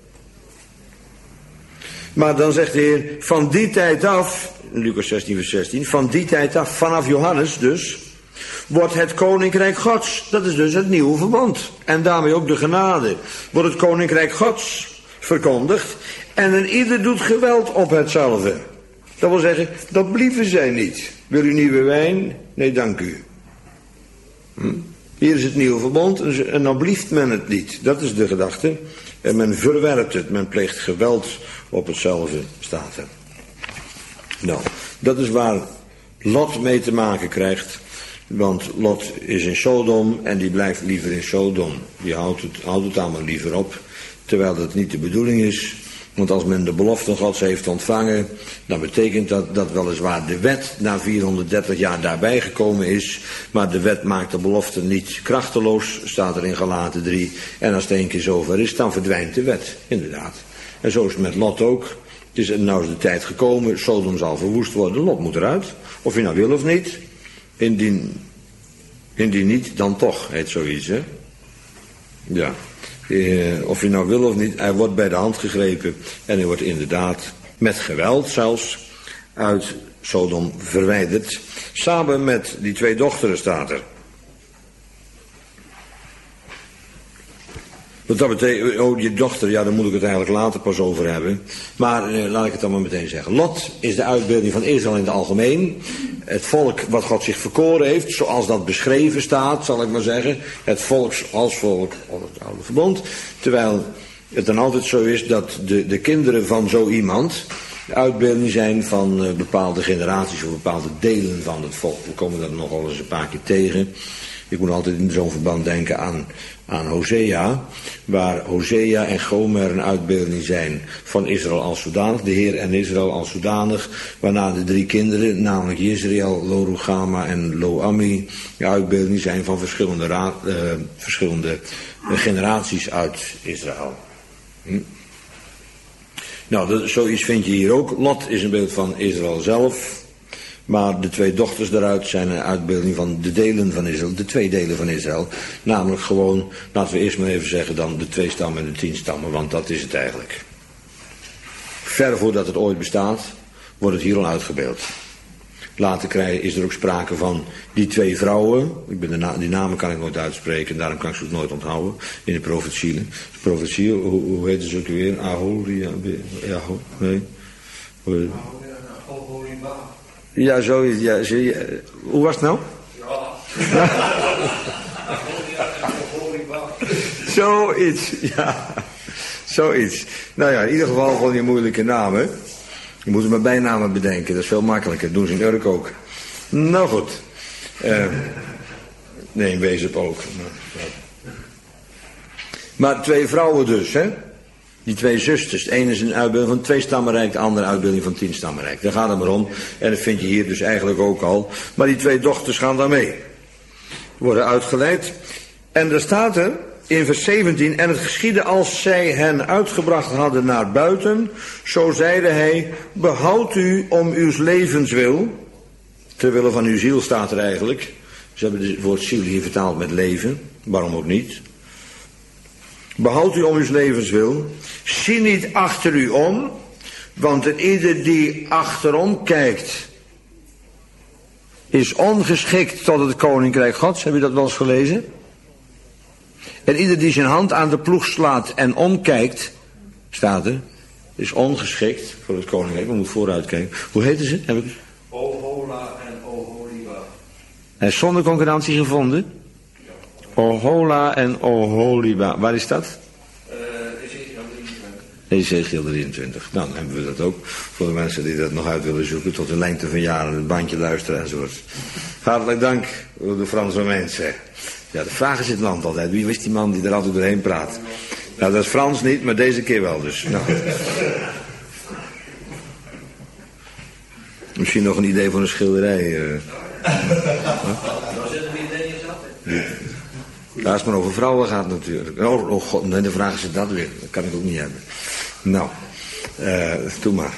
Maar dan zegt de Heer, van die tijd af, Lucas zestien vers zestien, van die tijd af, vanaf Johannes dus, wordt het koninkrijk Gods, dat is dus het nieuwe verbond. En daarmee ook de genade, wordt het koninkrijk Gods verkondigd. En een ieder doet geweld op hetzelfde. Dat wil zeggen, dat blieven zij niet. Wil u nieuwe wijn? Nee, dank u. Hm? Hier is het nieuwe verbond en dan blieft men het niet. Dat is de gedachte. En men verwerpt het, men pleegt geweld op hetzelfde, staat er. Nou, dat is waar Lot mee te maken krijgt. Want Lot is in Sodom en die blijft liever in Sodom. Die houdt het, houdt het allemaal liever op. Terwijl dat niet de bedoeling is. Want als men de belofte Gods heeft ontvangen, dan betekent dat dat weliswaar de wet na vierhonderddertig jaar daarbij gekomen is. Maar de wet maakt de belofte niet krachteloos, staat er in Galaten drie. En als het één keer zover is, dan verdwijnt de wet, inderdaad. En zo is het met Lot ook. Het is nou is de tijd gekomen, Sodom zal verwoest worden, Lot moet eruit. Of je nou wil of niet. Indien, indien niet, dan toch, heet zoiets, hè. Ja. Uh, of je nou wil of niet, hij wordt bij de hand gegrepen en hij wordt inderdaad met geweld zelfs uit Sodom verwijderd. Samen met die twee dochteren staat er. Wat dat betekent, oh je dochter, ja daar moet ik het eigenlijk later pas over hebben. Maar uh, laat ik het dan maar meteen zeggen. Lot is de uitbeelding van Israël in het algemeen. Het volk wat God zich verkoren heeft, zoals dat beschreven staat, zal ik maar zeggen. Het volk als volk onder het oude verbond. Terwijl het dan altijd zo is dat de, de kinderen van zo iemand de uitbeelding zijn van uh, bepaalde generaties of bepaalde delen van het volk. We komen dat nogal eens een paar keer tegen. Ik moet altijd in zo'n verband denken aan, aan Hosea, waar Hosea en Gomer een uitbeelding zijn van Israël als zodanig, de Heer en Israël als zodanig, waarna de drie kinderen, namelijk Jezreel, Lo-Ruhamah en Lo-Ammi, de uitbeelding zijn van verschillende, ra- uh, verschillende uh, generaties uit Israël. Hm? Nou, dat, zoiets vind je hier ook. Lot is een beeld van Israël zelf. Maar de twee dochters daaruit zijn een uitbeelding van de delen van Israël, de twee delen van Israël. Namelijk gewoon, laten we eerst maar even zeggen dan de twee stammen en de tien stammen, want dat is het eigenlijk. Ver voordat het ooit bestaat, wordt het hier al uitgebeeld. Later krijg, is er ook sprake van die twee vrouwen, ik ben de na, die namen kan ik nooit uitspreken, daarom kan ik ze ook nooit onthouden, in de profetieën. Profetieën, hoe, hoe heet ze ook weer? Aholia, ja, nee. Hoe, ja, zo, ja, zo, ja. Hoe was het nou? Ja. Zoiets, ja. Zoiets. Nou ja, in ieder geval van die moeilijke namen. Je moet maar bijnamen bedenken, dat is veel makkelijker. Dat doen ze in Urk ook. Nou goed. Uh, nee, in Wezep ook. Maar twee vrouwen dus, hè. Die twee zusters, de ene is een uitbeelding van twee stammenrijk, de andere uitbeelding van tien stammenrijk. Daar gaat het maar om. En dat vind je hier dus eigenlijk ook al. Maar die twee dochters gaan daarmee. Worden uitgeleid. En er staat er in vers zeventien, en het geschiedde als zij hen uitgebracht hadden naar buiten, zo zeide hij, behoud u om uw levenswil. Terwille van uw ziel staat er eigenlijk. Ze hebben het woord ziel hier vertaald met leven. Waarom ook niet? Behoud u om uw levenswil. Zie niet achter u om, want een ieder die achterom kijkt, is ongeschikt tot het koninkrijk Gods. Heb je dat wel eens gelezen? En ieder die zijn hand aan de ploeg slaat en omkijkt, staat er, is ongeschikt voor het koninkrijk. We moeten vooruit kijken. Hoe heten ze? Heb ik... Ohola en Oholiba. Hij is zonder concurrentie gevonden. Ohola en Oholiba. Waar is dat? Uh, Ezekiel drieëntwintig. Ezekiel drieëntwintig. Nou, dan hebben we dat ook. Voor de mensen die dat nog uit willen zoeken. Tot de lengte van jaren het bandje luisteren enzovoort. Hartelijk dank, de Franse mensen. Ja, de vraag is in het land altijd. Wie wist die man die er altijd doorheen praat? Nou, dat is Frans niet, maar deze keer wel dus. Nou. Misschien nog een idee voor een schilderij. Uh. Huh? Ja, als het maar over vrouwen gaat natuurlijk. Oh, oh god, nee, de vraag is dat weer. Dat kan ik ook niet hebben. Nou, uh, doe maar.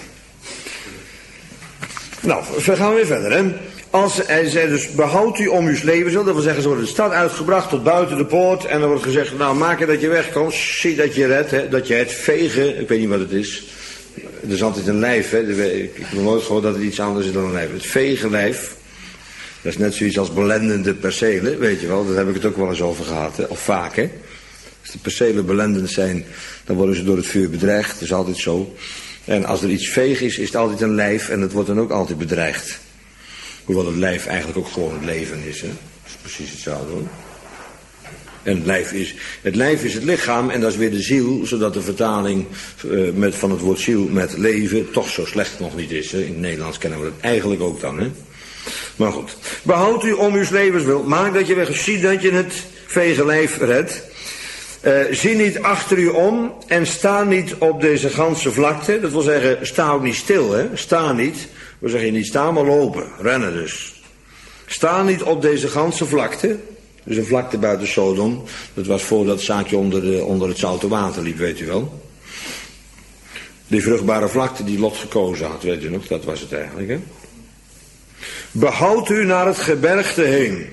Nou, we gaan weer verder, hè. Als hij zei dus, behoud u om uw leven, dat wil zeggen, ze worden de stad uitgebracht tot buiten de poort. En dan wordt gezegd, nou, maak er dat je wegkomt. Zie dat je redt, hè, dat je het vegen, ik weet niet wat het is. Er is altijd een lijf, hè. Ik heb nog nooit gehoord dat het iets anders is dan een lijf. Het vegenlijf. Dat is net zoiets als belendende percelen, weet je wel. Daar heb ik het ook wel eens over gehad, hè? Of vaak, hè. Als de percelen belendend zijn, dan worden ze door het vuur bedreigd. Dat is altijd zo. En als er iets veeg is, is het altijd een lijf en het wordt dan ook altijd bedreigd. Hoewel het lijf eigenlijk ook gewoon het leven is, hè. Dat is precies hetzelfde, hoor. En het lijf is het, lijf is het lichaam en dat is weer de ziel, zodat de vertaling uh, met, van het woord ziel met leven toch zo slecht nog niet is. Hè. In het Nederlands kennen we dat eigenlijk ook dan. Hè. Maar goed, behoud u om uw levenswil. Maak dat je weg, zie dat je het vege lijf redt. Uh, zie niet achter u om en sta niet op deze ganse vlakte. Dat wil zeggen, sta ook niet stil. Hè. Sta niet, we zeggen niet staan, maar lopen, rennen dus. Sta niet op deze ganse vlakte. Dus een vlakte buiten Sodom. Dat was voordat het zaakje onder, de, onder het zoute water liep, weet u wel. Die vruchtbare vlakte die Lot gekozen had, weet u nog, dat was het eigenlijk. Hè? Behoud u naar het gebergte heen.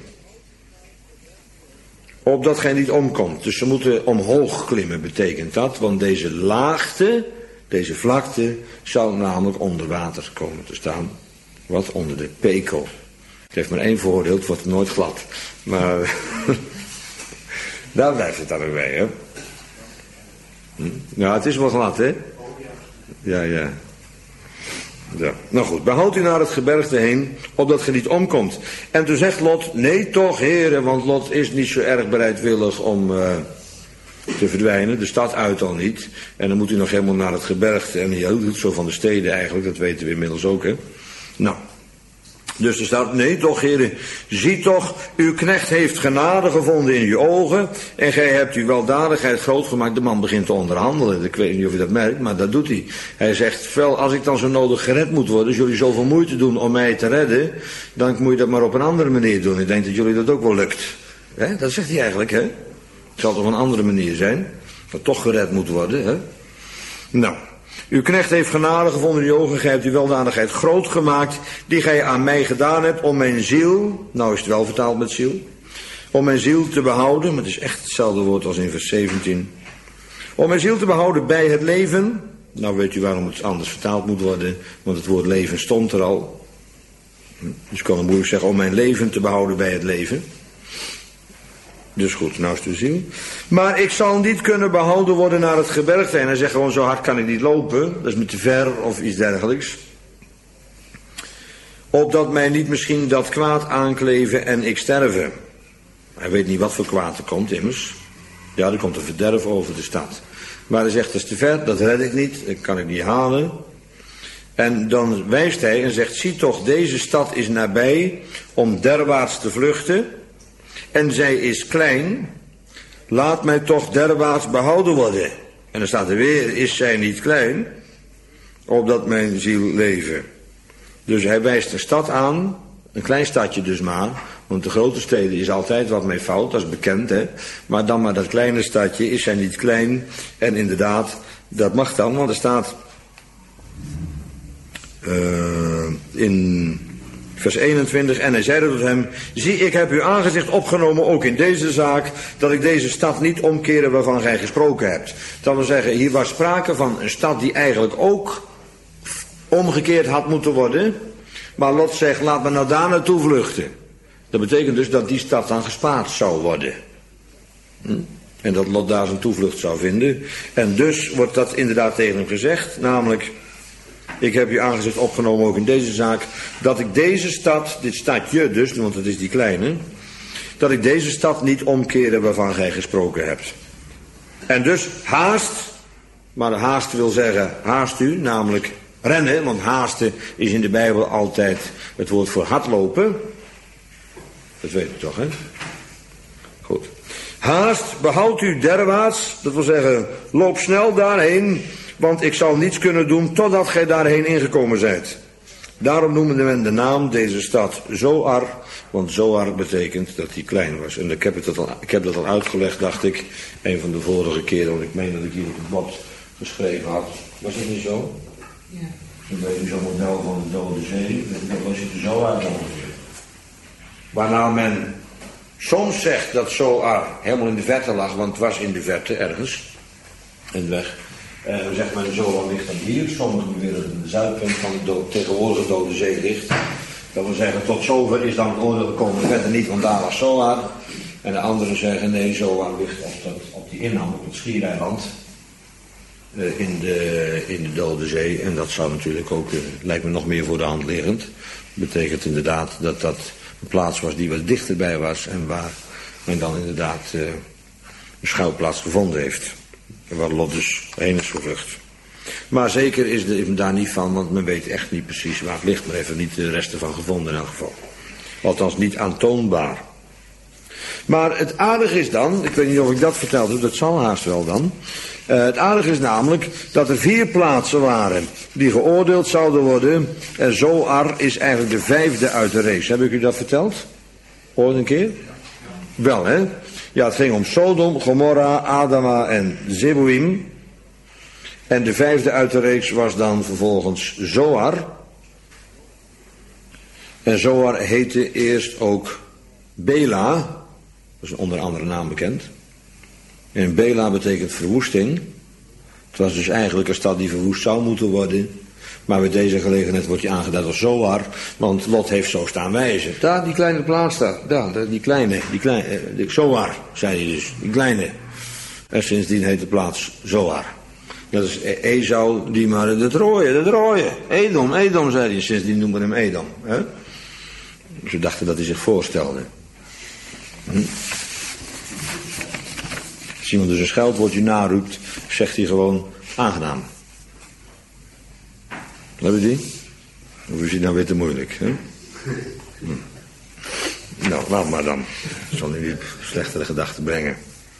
Opdat gij niet omkomt. Dus ze moeten omhoog klimmen, betekent dat. Want deze laagte, deze vlakte, zou namelijk onder water komen te staan. Wat? Onder de pekel. Het heeft maar één voordeel, het wordt nooit glad. Maar daar blijft het dan ook bij, hè. Hm? Ja, het is wel glad, hè. Ja, ja. Ja. Nou goed, behoud u naar het gebergte heen, opdat ge niet omkomt. En toen zegt Lot, nee toch, heren, want Lot is niet zo erg bereidwillig om uh, te verdwijnen. De stad uit al niet. En dan moet u nog helemaal naar het gebergte. En hij hield zo van de steden eigenlijk, dat weten we inmiddels ook, hè. Nou. Dus er staat, nee toch heren, zie toch, uw knecht heeft genade gevonden in uw ogen en gij hebt uw weldadigheid groot gemaakt. De man begint te onderhandelen, ik weet niet of u dat merkt, maar dat doet hij. Hij zegt, wel, als ik dan zo nodig gered moet worden, als jullie zoveel moeite doen om mij te redden, dan moet je dat maar op een andere manier doen. Ik denk dat jullie dat ook wel lukt. He, dat zegt hij eigenlijk, hè. Het zal toch een andere manier zijn, dat toch gered moet worden, hè. Nou. Uw knecht heeft genade gevonden in uw ogen, gij hebt uw weldadigheid groot gemaakt, die gij aan mij gedaan hebt, om mijn ziel, nou is het wel vertaald met ziel, om mijn ziel te behouden, maar het is echt hetzelfde woord als in vers zeventien, om mijn ziel te behouden bij het leven, nou weet u waarom het anders vertaald moet worden, want het woord leven stond er al, dus ik kan het moeilijk zeggen, om mijn leven te behouden bij het leven. Dus goed, nou is de ziel. Maar ik zal niet kunnen behouden worden naar het gebergte. En hij zegt gewoon, zo hard kan ik niet lopen. Dat is me te ver of iets dergelijks. Opdat mij niet misschien dat kwaad aankleven en ik sterven. Hij weet niet wat voor kwaad er komt immers. Ja, er komt een verderf over de stad. Maar hij zegt, dat is te ver, dat red ik niet. Dat kan ik niet halen. En dan wijst hij en zegt, zie toch, deze stad is nabij om derwaarts te vluchten. En zij is klein, laat mij toch derwaarts behouden worden. En dan staat er weer, is zij niet klein, opdat mijn ziel leven. Dus hij wijst een stad aan, een klein stadje dus maar, want de grote steden is altijd wat mee fout, dat is bekend, hè. Maar dan maar dat kleine stadje, is zij niet klein, en inderdaad, dat mag dan, want er staat uh, in vers eenentwintig, en hij zeide tot hem, zie, ik heb uw aangezicht opgenomen ook in deze zaak, dat ik deze stad niet omkeren waarvan gij gesproken hebt. Dat wil zeggen, hier was sprake van een stad die eigenlijk ook omgekeerd had moeten worden, maar Lot zegt, laat me nou daar naartoe vluchten. Dat betekent dus dat die stad dan gespaard zou worden. Hm? En dat Lot daar zijn toevlucht zou vinden. En dus wordt dat inderdaad tegen hem gezegd, namelijk, ik heb uw aangezicht opgenomen ook in deze zaak, dat ik deze stad, dit stadje dus, want het is die kleine, dat ik deze stad niet omkeren waarvan gij gesproken hebt. En dus haast, maar haast wil zeggen haast u, namelijk rennen, want haasten is in de Bijbel altijd het woord voor hardlopen. Dat weet u toch, hè? Goed. Haast, behoud u derwaarts, dat wil zeggen, loop snel daarheen, want ik zal niets kunnen doen totdat gij daarheen ingekomen zijt. Daarom noemde men de naam deze stad Zoar, want Zoar betekent dat hij klein was. En ik heb, het al, ik heb dat al uitgelegd, dacht ik, een van de vorige keren, want ik meen dat ik hier op het blad geschreven had. Was dat niet zo? Ja. Een beetje zo'n model van de Dode Zee, dat ziet er zo uit ongeveer. Waarna men soms zegt dat Zoar helemaal in de verte lag, want het was in de verte ergens, in de weg. En dan zegt men, Zoar ligt dan hier. Sommigen beweren dat het de zuidpunt van de do- tegenwoordige Dode Zee ligt. Dat wil zeggen, tot zover is dan het oordeel gekomen, verder niet, want daar was Zoar. En de anderen zeggen, nee, Zoar ligt op, dat, op die inham, op het schiereiland. Uh, in, de, in de Dode Zee. En dat zou natuurlijk ook, uh, lijkt me nog meer voor de hand liggend. Betekent inderdaad dat dat een plaats was die wat dichterbij was. En waar men dan inderdaad uh, een schuilplaats gevonden heeft. Waar Lot dus heen is gevlucht. Maar zeker is er daar niet van, want men weet echt niet precies waar het ligt. Men heeft er niet de resten van gevonden in elk geval. Althans niet aantoonbaar. Maar het aardige is dan, ik weet niet of ik dat verteld heb, dat zal haast wel dan. Uh, het aardige is namelijk dat er vier plaatsen waren die geoordeeld zouden worden. En Zoar is eigenlijk de vijfde uit de race. Heb ik u dat verteld? Ooit een keer? Wel, hè? Ja, het ging om Sodom, Gomorra, Adama en Zeboim. En de vijfde uit de reeks was dan vervolgens Zoar. En Zoar heette eerst ook Bela. Dat is onder andere naam bekend. En Bela betekent verwoesting. Het was dus eigenlijk een stad die verwoest zou moeten worden. Maar bij deze gelegenheid wordt hij aangeduid als Zoar. Want Lot heeft zo staan wijzen. Daar, die kleine plaats daar. Daar, die kleine. Die kleine die Zoar, zei hij dus. Die kleine. En sindsdien heet de plaats Zoar. Dat is Esau, die maar het rooie, het rooie. Edom, Edom, zei hij. Sindsdien noemen we hem Edom. Hè? Ze dachten dat hij zich voorstelde. Hm? Als iemand dus een scheldwoordje naroept, zegt hij gewoon aangenaam. Heb je die? Of is die nou weer te moeilijk? Hè? Hm. Nou, laat maar dan. Dat zal nu niet slechtere gedachten brengen.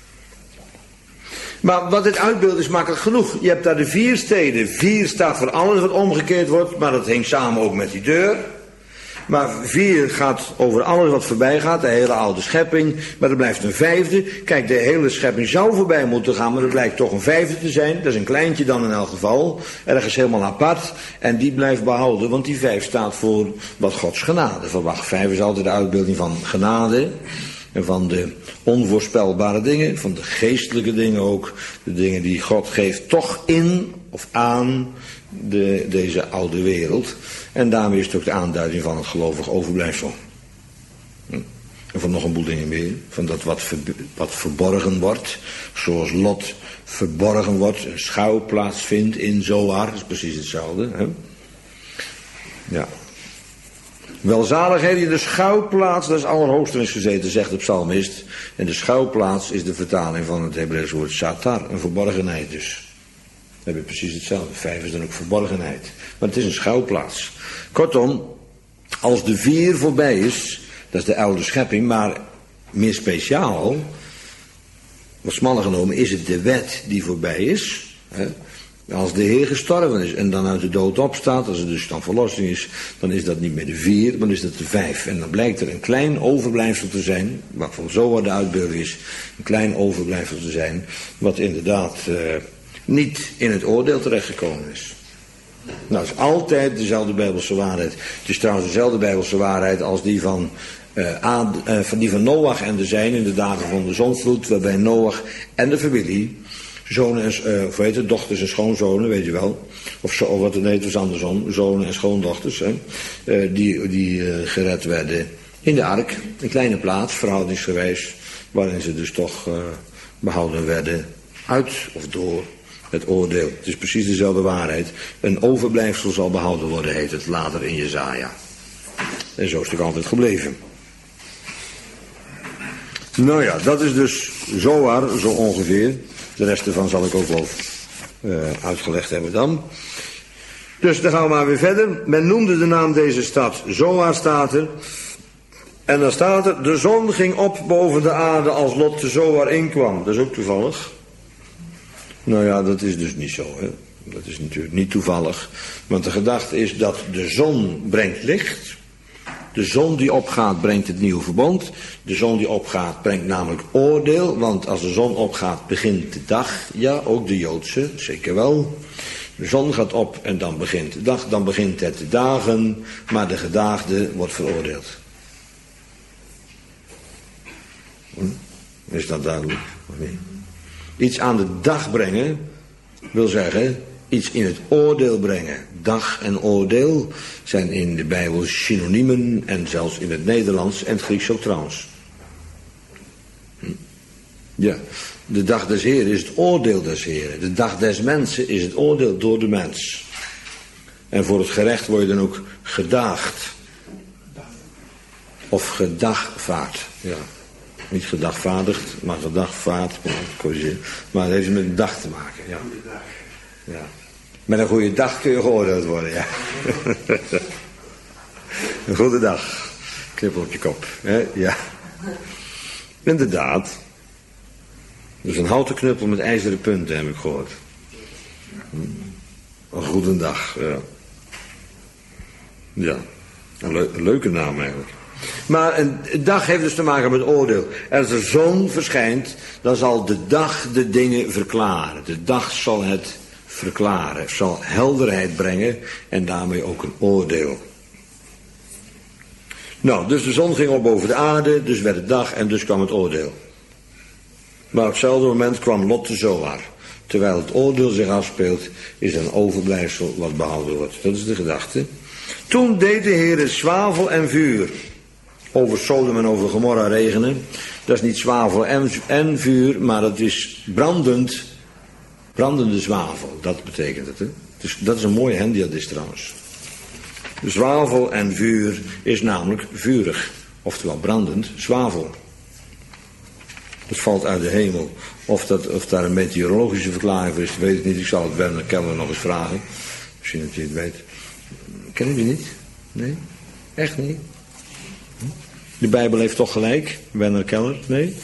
Maar wat dit uitbeeldt is makkelijk genoeg. Je hebt daar de vier steden. Vier staat voor alles wat omgekeerd wordt, maar dat hing samen ook met die deur. Maar vier gaat over alles wat voorbij gaat, de hele oude schepping. Maar er blijft een vijfde. Kijk, de hele schepping zou voorbij moeten gaan, maar er blijkt toch een vijfde te zijn. Dat is een kleintje dan in elk geval. Ergens helemaal apart. En die blijft behouden, want die vijf staat voor wat Gods genade verwacht. Vijf is altijd de uitbeelding van genade. En van de onvoorspelbare dingen, van de geestelijke dingen ook. De dingen die God geeft toch in of aan de, deze oude wereld. En daarmee is het ook de aanduiding van het gelovig overblijfsel. En van nog een boel dingen meer. Van dat wat, ver, wat verborgen wordt. Zoals Lot verborgen wordt. Een schuilplaats vindt in Zoar. Dat is precies hetzelfde. Hè? Ja. Welzaligheid in de schuilplaats, dat is allerhoogste is gezeten, zegt de psalmist. En de schuilplaats is de vertaling van het Hebreeuws woord satar, een verborgenheid dus. We hebben precies hetzelfde. Vijf is dan ook verborgenheid. Maar het is een schuilplaats. Kortom, als de vier voorbij is, dat is de oude schepping, maar meer speciaal, wat smaller genomen, is het de wet die voorbij is. Hè? Als de Heer gestorven is en dan uit de dood opstaat, als er dus dan verlossing is, dan is dat niet meer de vier, maar dan is dat de vijf. En dan blijkt er een klein overblijfsel te zijn, wat voor Zoar de uitbeelding is, een klein overblijfsel te zijn, wat inderdaad uh, niet in het oordeel terechtgekomen is. Nou, het is altijd dezelfde Bijbelse waarheid. Het is trouwens dezelfde Bijbelse waarheid als die van, uh, Ad, uh, van, die van Noach en de zijn in de dagen van de zondvloed, waarbij Noach en de familie, zonen en, uh, of weet het, dochters en schoonzonen, weet je wel. Of, zo, of wat het heet was andersom, zonen en schoondochters, hè, uh, die, die uh, gered werden in de ark. Een kleine plaats, verhoudingsgewijs, waarin ze dus toch uh, behouden werden uit of door het oordeel. Het is precies dezelfde waarheid. Een overblijfsel zal behouden worden, heet het later in Jesaja. En zo is het ook altijd gebleven. Nou ja, dat is dus Zoar, zo ongeveer. De rest ervan zal ik ook wel uh, uitgelegd hebben dan. Dus dan gaan we maar weer verder. Men noemde de naam deze stad Zoar, staat er. En dan staat er, de zon ging op boven de aarde als Lot te Zoar inkwam. Dat is ook toevallig. Nou ja, dat is dus niet zo, hè. Dat is natuurlijk niet toevallig. Want de gedachte is dat de zon brengt licht. De zon die opgaat brengt het nieuwe verbond. De zon die opgaat brengt namelijk oordeel. Want als de zon opgaat begint de dag. Ja, ook de Joodse, zeker wel. De zon gaat op en dan begint de dag. Dan begint het te dagen. Maar de gedaagde wordt veroordeeld. Hm? Is dat duidelijk? Of niet? Iets aan de dag brengen wil zeggen iets in het oordeel brengen. Dag en oordeel zijn in de Bijbel synoniemen en zelfs in het Nederlands en het Grieks ook trouwens. Hm? Ja, de dag des Heren is het oordeel des Heren. De dag des mensen is het oordeel door de mens. En voor het gerecht word je dan ook gedaagd. Of gedagvaard, ja. Niet gedagvaardigd, maar gedagvaard. Maar het heeft met een dag te maken. Ja. Ja. Met een goede dag kun je geoordeeld worden, ja. Een goede dag. Knippel op je kop. Hè? Ja. Inderdaad. Dus een houten knuppel met ijzeren punten heb ik gehoord. Een goede dag, ja. Ja, een, le- een leuke naam eigenlijk. Maar een dag heeft dus te maken met oordeel. Als de zon verschijnt, dan zal de dag de dingen verklaren. De dag zal het verklaren, zal helderheid brengen en daarmee ook een oordeel. Nou, dus de zon ging op boven de aarde, dus werd het dag en dus kwam het oordeel. Maar op hetzelfde moment kwam Lot de Zoar. Terwijl het oordeel zich afspeelt, is er een overblijfsel wat behouden wordt. Dat is de gedachte. Toen deed de Heere zwavel en vuur over Sodom en over Gomorra regenen. Dat is niet zwavel en, en vuur, maar dat is brandend, brandende zwavel. Dat betekent het. Hè? Dus dat is een mooie handyadis trouwens. Zwavel en vuur is namelijk vurig, oftewel brandend zwavel. Het valt uit de hemel. Of, dat, of daar een meteorologische verklaring voor is, weet ik niet. Ik zal het Werner Keller nog eens vragen. Misschien dat hij het weet. Ken je die niet? Nee? Echt niet? De Bijbel heeft toch gelijk? Werner Keller? Nee?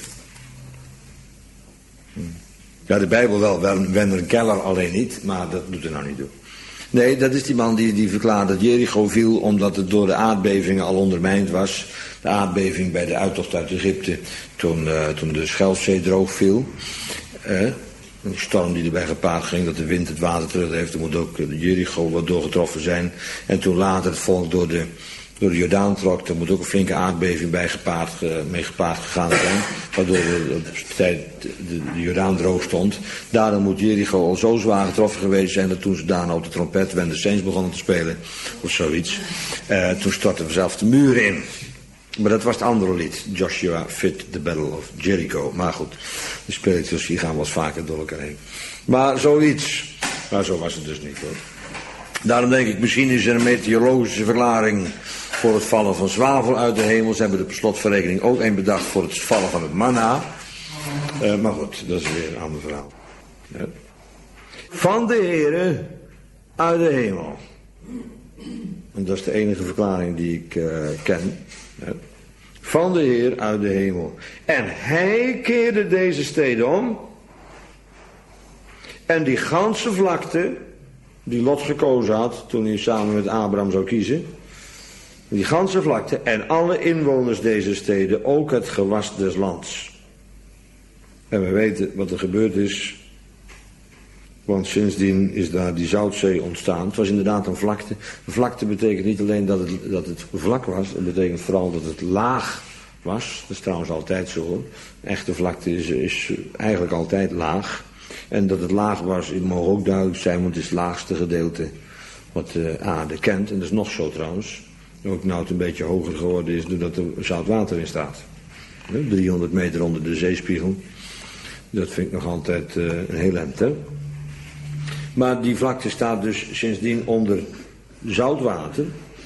Ja, de Bijbel wel. Werner Keller alleen niet. Maar dat doet er nou niet toe. Nee, dat is die man die, die verklaart dat Jericho viel omdat het door de aardbevingen al ondermijnd was. De aardbeving bij de uittocht uit Egypte toen, uh, toen de Schelfzee droog viel. Uh, een storm die erbij gepaard ging, dat de wind het water terug heeft. Er moet ook de Jericho wat doorgetroffen zijn. En toen later het volk door de, door de Jordaan trok, er moet ook een flinke aardbeving bij gepaard, uh, mee gepaard gegaan zijn. Waardoor de, de, de, de Jordaan droog stond. Daarom moet Jericho al zo zwaar getroffen geweest zijn dat toen ze daarna op de trompet When the Saints begonnen te spelen, of zoiets, uh, toen stortte vanzelf de muren in. Maar dat was het andere lied. Joshua Fit the Battle of Jericho. Maar goed, de spelletjes die gaan wel eens vaker door elkaar heen. Maar zoiets. Maar zo was het dus niet hoor. Daarom denk ik, misschien is er een meteorologische verklaring voor het vallen van zwavel uit de hemel. Ze hebben er per slotverrekening ook een bedacht voor het vallen van het manna. Uh, maar goed, dat is weer een ander verhaal. Ja. Van de Heere uit de hemel. En dat is de enige verklaring die ik uh, ken. Ja. Van de Heer uit de hemel. En hij keerde deze steden om. En die ganse vlakte, die Lot gekozen had, toen hij samen met Abraham zou kiezen. Die ganse vlakte en alle inwoners deze steden, ook het gewas des lands. En we weten wat er gebeurd is. Want sindsdien is daar die Zoutzee ontstaan. Het was inderdaad een vlakte. Een vlakte betekent niet alleen dat het, dat het vlak was. Het betekent vooral dat het laag was. Dat is trouwens altijd zo hoor. Echte vlakte is, is eigenlijk altijd laag. En dat het laag was, het mag ook duidelijk zijn. Want het is het laagste gedeelte wat de aarde kent. En dat is nog zo trouwens. Ook nou het een beetje hoger geworden is doordat er zout water in staat. driehonderd meter onder de zeespiegel. Dat vind ik nog altijd uh, een heel eind hè. Maar die vlakte staat dus sindsdien onder zoutwater.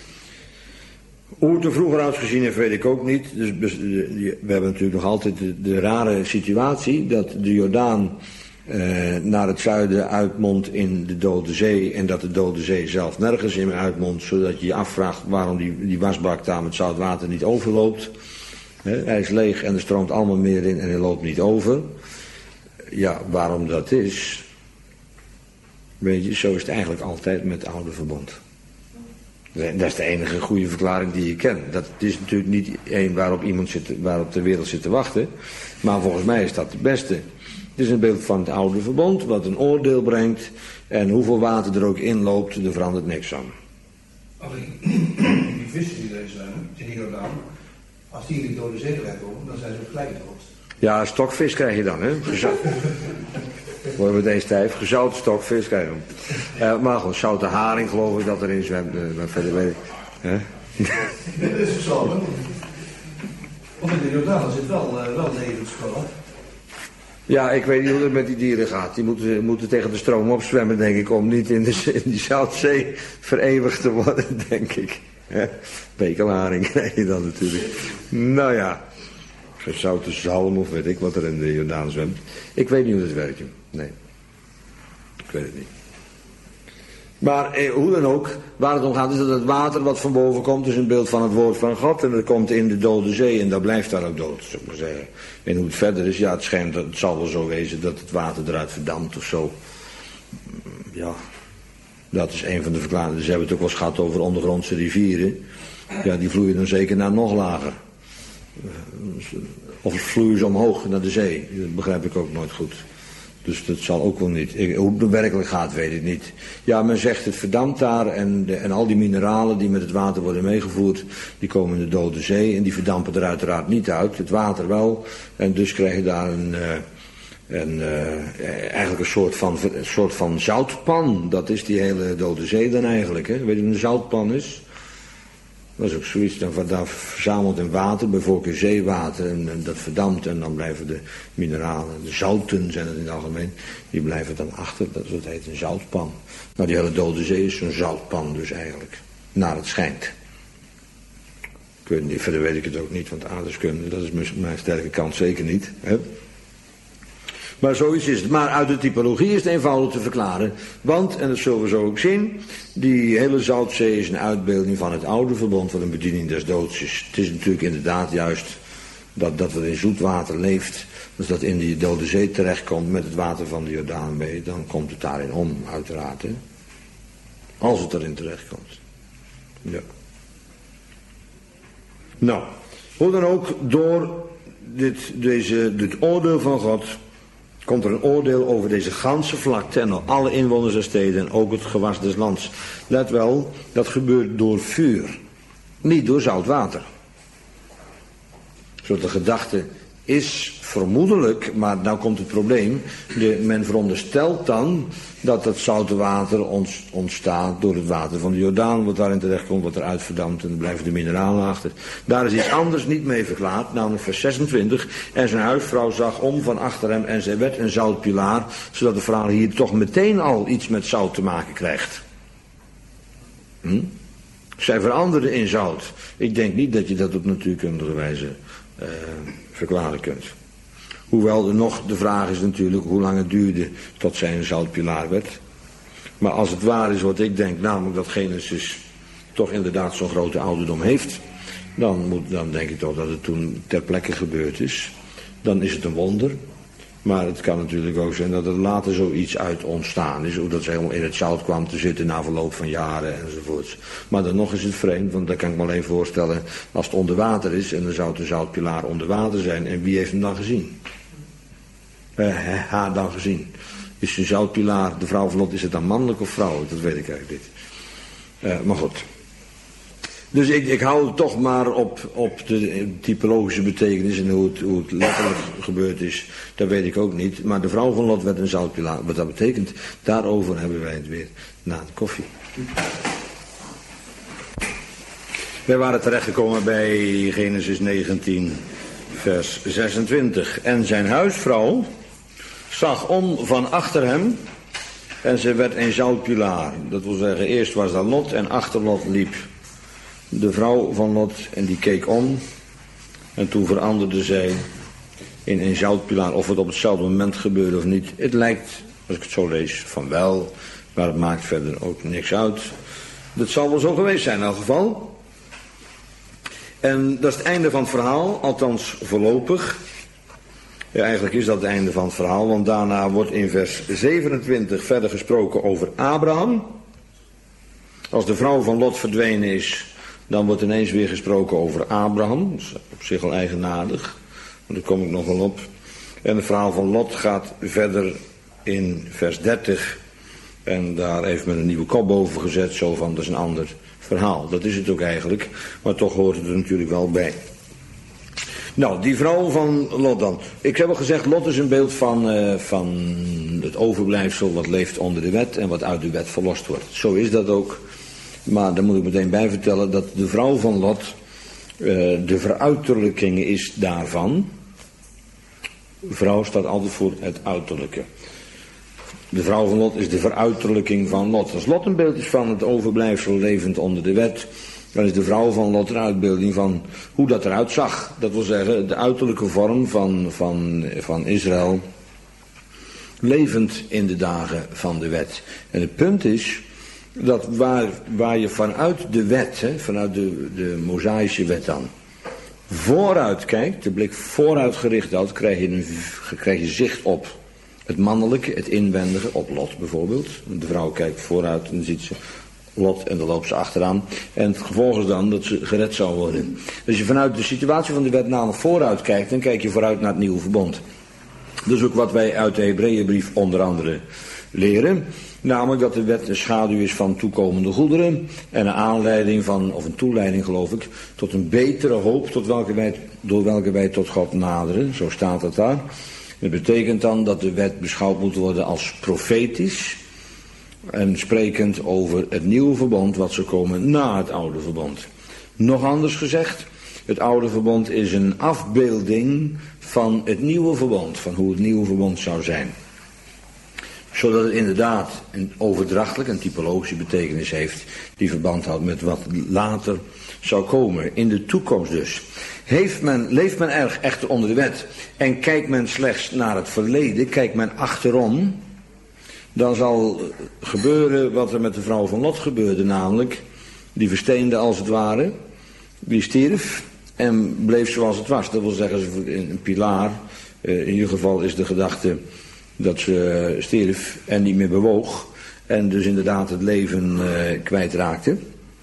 Hoe het er vroeger uitgezien heeft, weet ik ook niet. Dus we hebben natuurlijk nog altijd de, de rare situatie dat de Jordaan eh, naar het zuiden uitmondt in de Dode Zee. En dat de Dode Zee zelf nergens in meer uitmondt. Zodat je je afvraagt waarom die, die wasbak daar met zoutwater niet overloopt. He, hij is leeg en er stroomt allemaal meer in en hij loopt niet over. Ja, waarom dat is... Weet je, zo is het eigenlijk altijd met het oude verbond. Dat is de enige goede verklaring die je kent. Dat is natuurlijk niet één waarop iemand zit, waarop de wereld zit te wachten. Maar volgens mij is dat het beste. Het is een beeld van het oude verbond, wat een oordeel brengt. En hoeveel water er ook in loopt, er verandert niks aan. Alleen, die vissen die er zijn, in die Jordaan, als die in de Dode Zee terechtkomen, dan zijn ze gelijk dood. Ja, stokvis krijg je dan, hè? Worden we deze tijd, gezouten stokvis krijgen. Uh, maar goed, zoute haring geloof ik dat erin zwemt. Uh, maar verder weet ik. Huh? Dat is ook zo, hè? Want in de Jordaan zit wel, uh, wel levensgevaar. Ja, ik weet niet hoe het met die dieren gaat. Die moeten, moeten tegen de stroom opzwemmen, denk ik, om niet in, de, in die Zoutzee vereeuwigd te worden, denk ik. Bekelharing krijg je dan natuurlijk. Nou ja. Geen zoute zalm of weet ik wat er in de Jordaan zwemt. Ik weet niet hoe dat werkt. Nee. Ik weet het niet. Maar eh, hoe dan ook, waar het om gaat is dat het water wat van boven komt is een beeld van het woord van God. En dat komt in de dode zee en dat blijft daar ook dood, zou ik maar zeggen. En hoe het verder is, ja het schijnt, dat, het zal wel zo wezen dat het water eruit verdampt of zo. Ja, dat is een van de verklaringen. Dus hebben het ook wel eens gehad over ondergrondse rivieren. Ja, die vloeien dan zeker naar nog lager. Of vloeien ze omhoog naar de zee. Dat begrijp ik ook nooit goed. Dus dat zal ook wel niet. Ik, hoe het werkelijk gaat, weet ik niet. Ja, men zegt het verdampt daar en, de, en al die mineralen die met het water worden meegevoerd, die komen in de dode zee en die verdampen er uiteraard niet uit. Het water wel. En dus krijg je daar een, uh, een, uh, eigenlijk een soort van, een soort van zoutpan. Dat is die hele dode zee dan eigenlijk. Hè? Weet je wat een zoutpan is? Dat is ook zoiets, dan daar verzamelt in water, bijvoorbeeld zeewater, en, en dat verdampt en dan blijven de mineralen, de zouten zijn het in het algemeen, die blijven dan achter, dat, dat heet een zoutpan. Nou, die hele dode zee is zo'n zoutpan dus eigenlijk, naar het schijnt. Ik weet niet, verder weet ik het ook niet, want aardrijkskunde, dat is mijn sterke kant zeker niet. Hè? Maar zoiets is het. Maar uit de typologie is het eenvoudig te verklaren. Want, en dat zullen we zo ook zien, die hele Zoutzee is een uitbeelding van het oude verbond, wat een bediening des doods is. Het is natuurlijk inderdaad juist dat, dat wat in zoet water leeft, dus dat in die dode zee terechtkomt met het water van de Jordaan mee, dan komt het daarin om, uiteraard. Hè? Als het erin terechtkomt. Ja. Nou, hoe dan ook, door dit, deze, dit oordeel van God komt er een oordeel over deze ganse vlakte en alle inwoners der steden en ook het gewas des lands. Let wel, dat gebeurt door vuur, niet door zout water. Zodat de gedachte is vermoedelijk, maar nou komt het probleem, de, men veronderstelt dan dat het zoute water ontstaat door het water van de Jordaan, wat daarin terecht komt, wat eruit verdampt en dan blijven de mineralen achter. Daar is iets anders niet mee verklaard, namelijk vers zesentwintig. En zijn huisvrouw zag om van achter hem en zij werd een zoutpilaar, zodat de verhaal hier toch meteen al iets met zout te maken krijgt. Hm? Zij veranderde in zout. Ik denk niet dat je dat op natuurkundige wijze uh, verklaren kunt. Hoewel er nog de vraag is natuurlijk hoe lang het duurde tot zij een zoutpilaar werd. Maar als het waar is wat ik denk, namelijk dat Genesis toch inderdaad zo'n grote ouderdom heeft, dan, moet, dan denk ik toch dat het toen ter plekke gebeurd is. Dan is het een wonder. Maar het kan natuurlijk ook zijn dat er later zoiets uit ontstaan is. Hoe dat ze helemaal in het zout kwam te zitten na verloop van jaren enzovoorts. Maar dan nog is het vreemd, want dan kan ik me alleen voorstellen, als het onder water is en dan zou de zoutpilaar onder water zijn. En wie heeft hem dan gezien? Uh, haar dan gezien. Is de zoutpilaar, de vrouw van Lot, is het dan mannelijk of vrouwelijk? Dat weet ik eigenlijk niet. Uh, maar goed. Dus ik, ik hou het toch maar op, op de typologische betekenis en hoe het, hoe het letterlijk gebeurd is. Dat weet ik ook niet. Maar de vrouw van Lot werd een zoutpilaar. Wat dat betekent, daarover hebben wij het weer na de koffie. Wij waren terechtgekomen bij Genesis negentien, vers zesentwintig. En zijn huisvrouw zag om van achter hem en ze werd een zoutpilaar. Dat wil zeggen, eerst was dat Lot en achter Lot liep de vrouw van Lot en die keek om en toen veranderde zij in een zoutpilaar. Of het op hetzelfde moment gebeurde of niet, het lijkt, als ik het zo lees, van wel, maar het maakt verder ook niks uit. Dat zal wel zo geweest zijn in elk geval. En dat is het einde van het verhaal, althans voorlopig. Ja, eigenlijk is dat het einde van het verhaal, want daarna wordt in vers zevenentwintig verder gesproken over Abraham. Als de vrouw van Lot verdwenen is, dan wordt ineens weer gesproken over Abraham. Dat is op zich al eigenaardig, maar daar kom ik nog wel op. En het verhaal van Lot gaat verder in vers dertig. En daar heeft men een nieuwe kop boven gezet, zo van, dat is een ander verhaal. Dat is het ook eigenlijk, maar toch hoort het er natuurlijk wel bij. Nou, die vrouw van Lot dan. Ik heb al gezegd, Lot is een beeld van, uh, van het overblijfsel wat leeft onder de wet en wat uit de wet verlost wordt. Zo is dat ook. Maar daar moet ik meteen bij vertellen dat de vrouw van Lot uh, de veruiterlijking is daarvan. Vrouw staat altijd voor het uiterlijke. De vrouw van Lot is de veruiterlijking van Lot. Als Lot een beeld is van het overblijfsel levend onder de wet, Dan is de vrouw van Lot een uitbeelding van hoe dat eruit zag. Dat wil zeggen, de uiterlijke vorm van, van, van Israël, levend in de dagen van de wet. En het punt is dat waar, waar je vanuit de wet, hè, vanuit de, de Mosaïsche wet dan, vooruit kijkt, de blik vooruit gericht houdt, krijg je, een, krijg je zicht op het mannelijke, het inwendige, op Lot bijvoorbeeld. De vrouw kijkt vooruit en dan ziet ze Lot en dan loopt ze achteraan. En het gevolg is dan dat ze gered zou worden. Als je vanuit de situatie van de wet namelijk vooruit kijkt, dan kijk je vooruit naar het nieuwe verbond. Dat is ook wat wij uit de Hebreeënbrief onder andere leren. Namelijk dat de wet een schaduw is van toekomende goederen. En een aanleiding van, of een toeleiding geloof ik, tot een betere hoop tot welke wij, door welke wij tot God naderen. Zo staat het daar. Dat betekent dan dat de wet beschouwd moet worden als profetisch. En sprekend over het nieuwe verbond wat zou komen na het oude verbond. Nog anders gezegd, het oude verbond is een afbeelding van het nieuwe verbond. Van hoe het nieuwe verbond zou zijn. Zodat het inderdaad een overdrachtelijk, een typologische betekenis heeft. Die verband houdt met wat later zou komen. In de toekomst dus. Heeft men, leeft men erg echter onder de wet. En kijkt men slechts naar het verleden. Kijkt men achterom. Dan zal gebeuren wat er met de vrouw van Lot gebeurde. Namelijk, die versteende als het ware. Die stierf en bleef zoals het was. Dat wil zeggen, een pilaar. In ieder geval is de gedachte dat ze stierf en niet meer bewoog. En dus inderdaad het leven uh, kwijtraakte.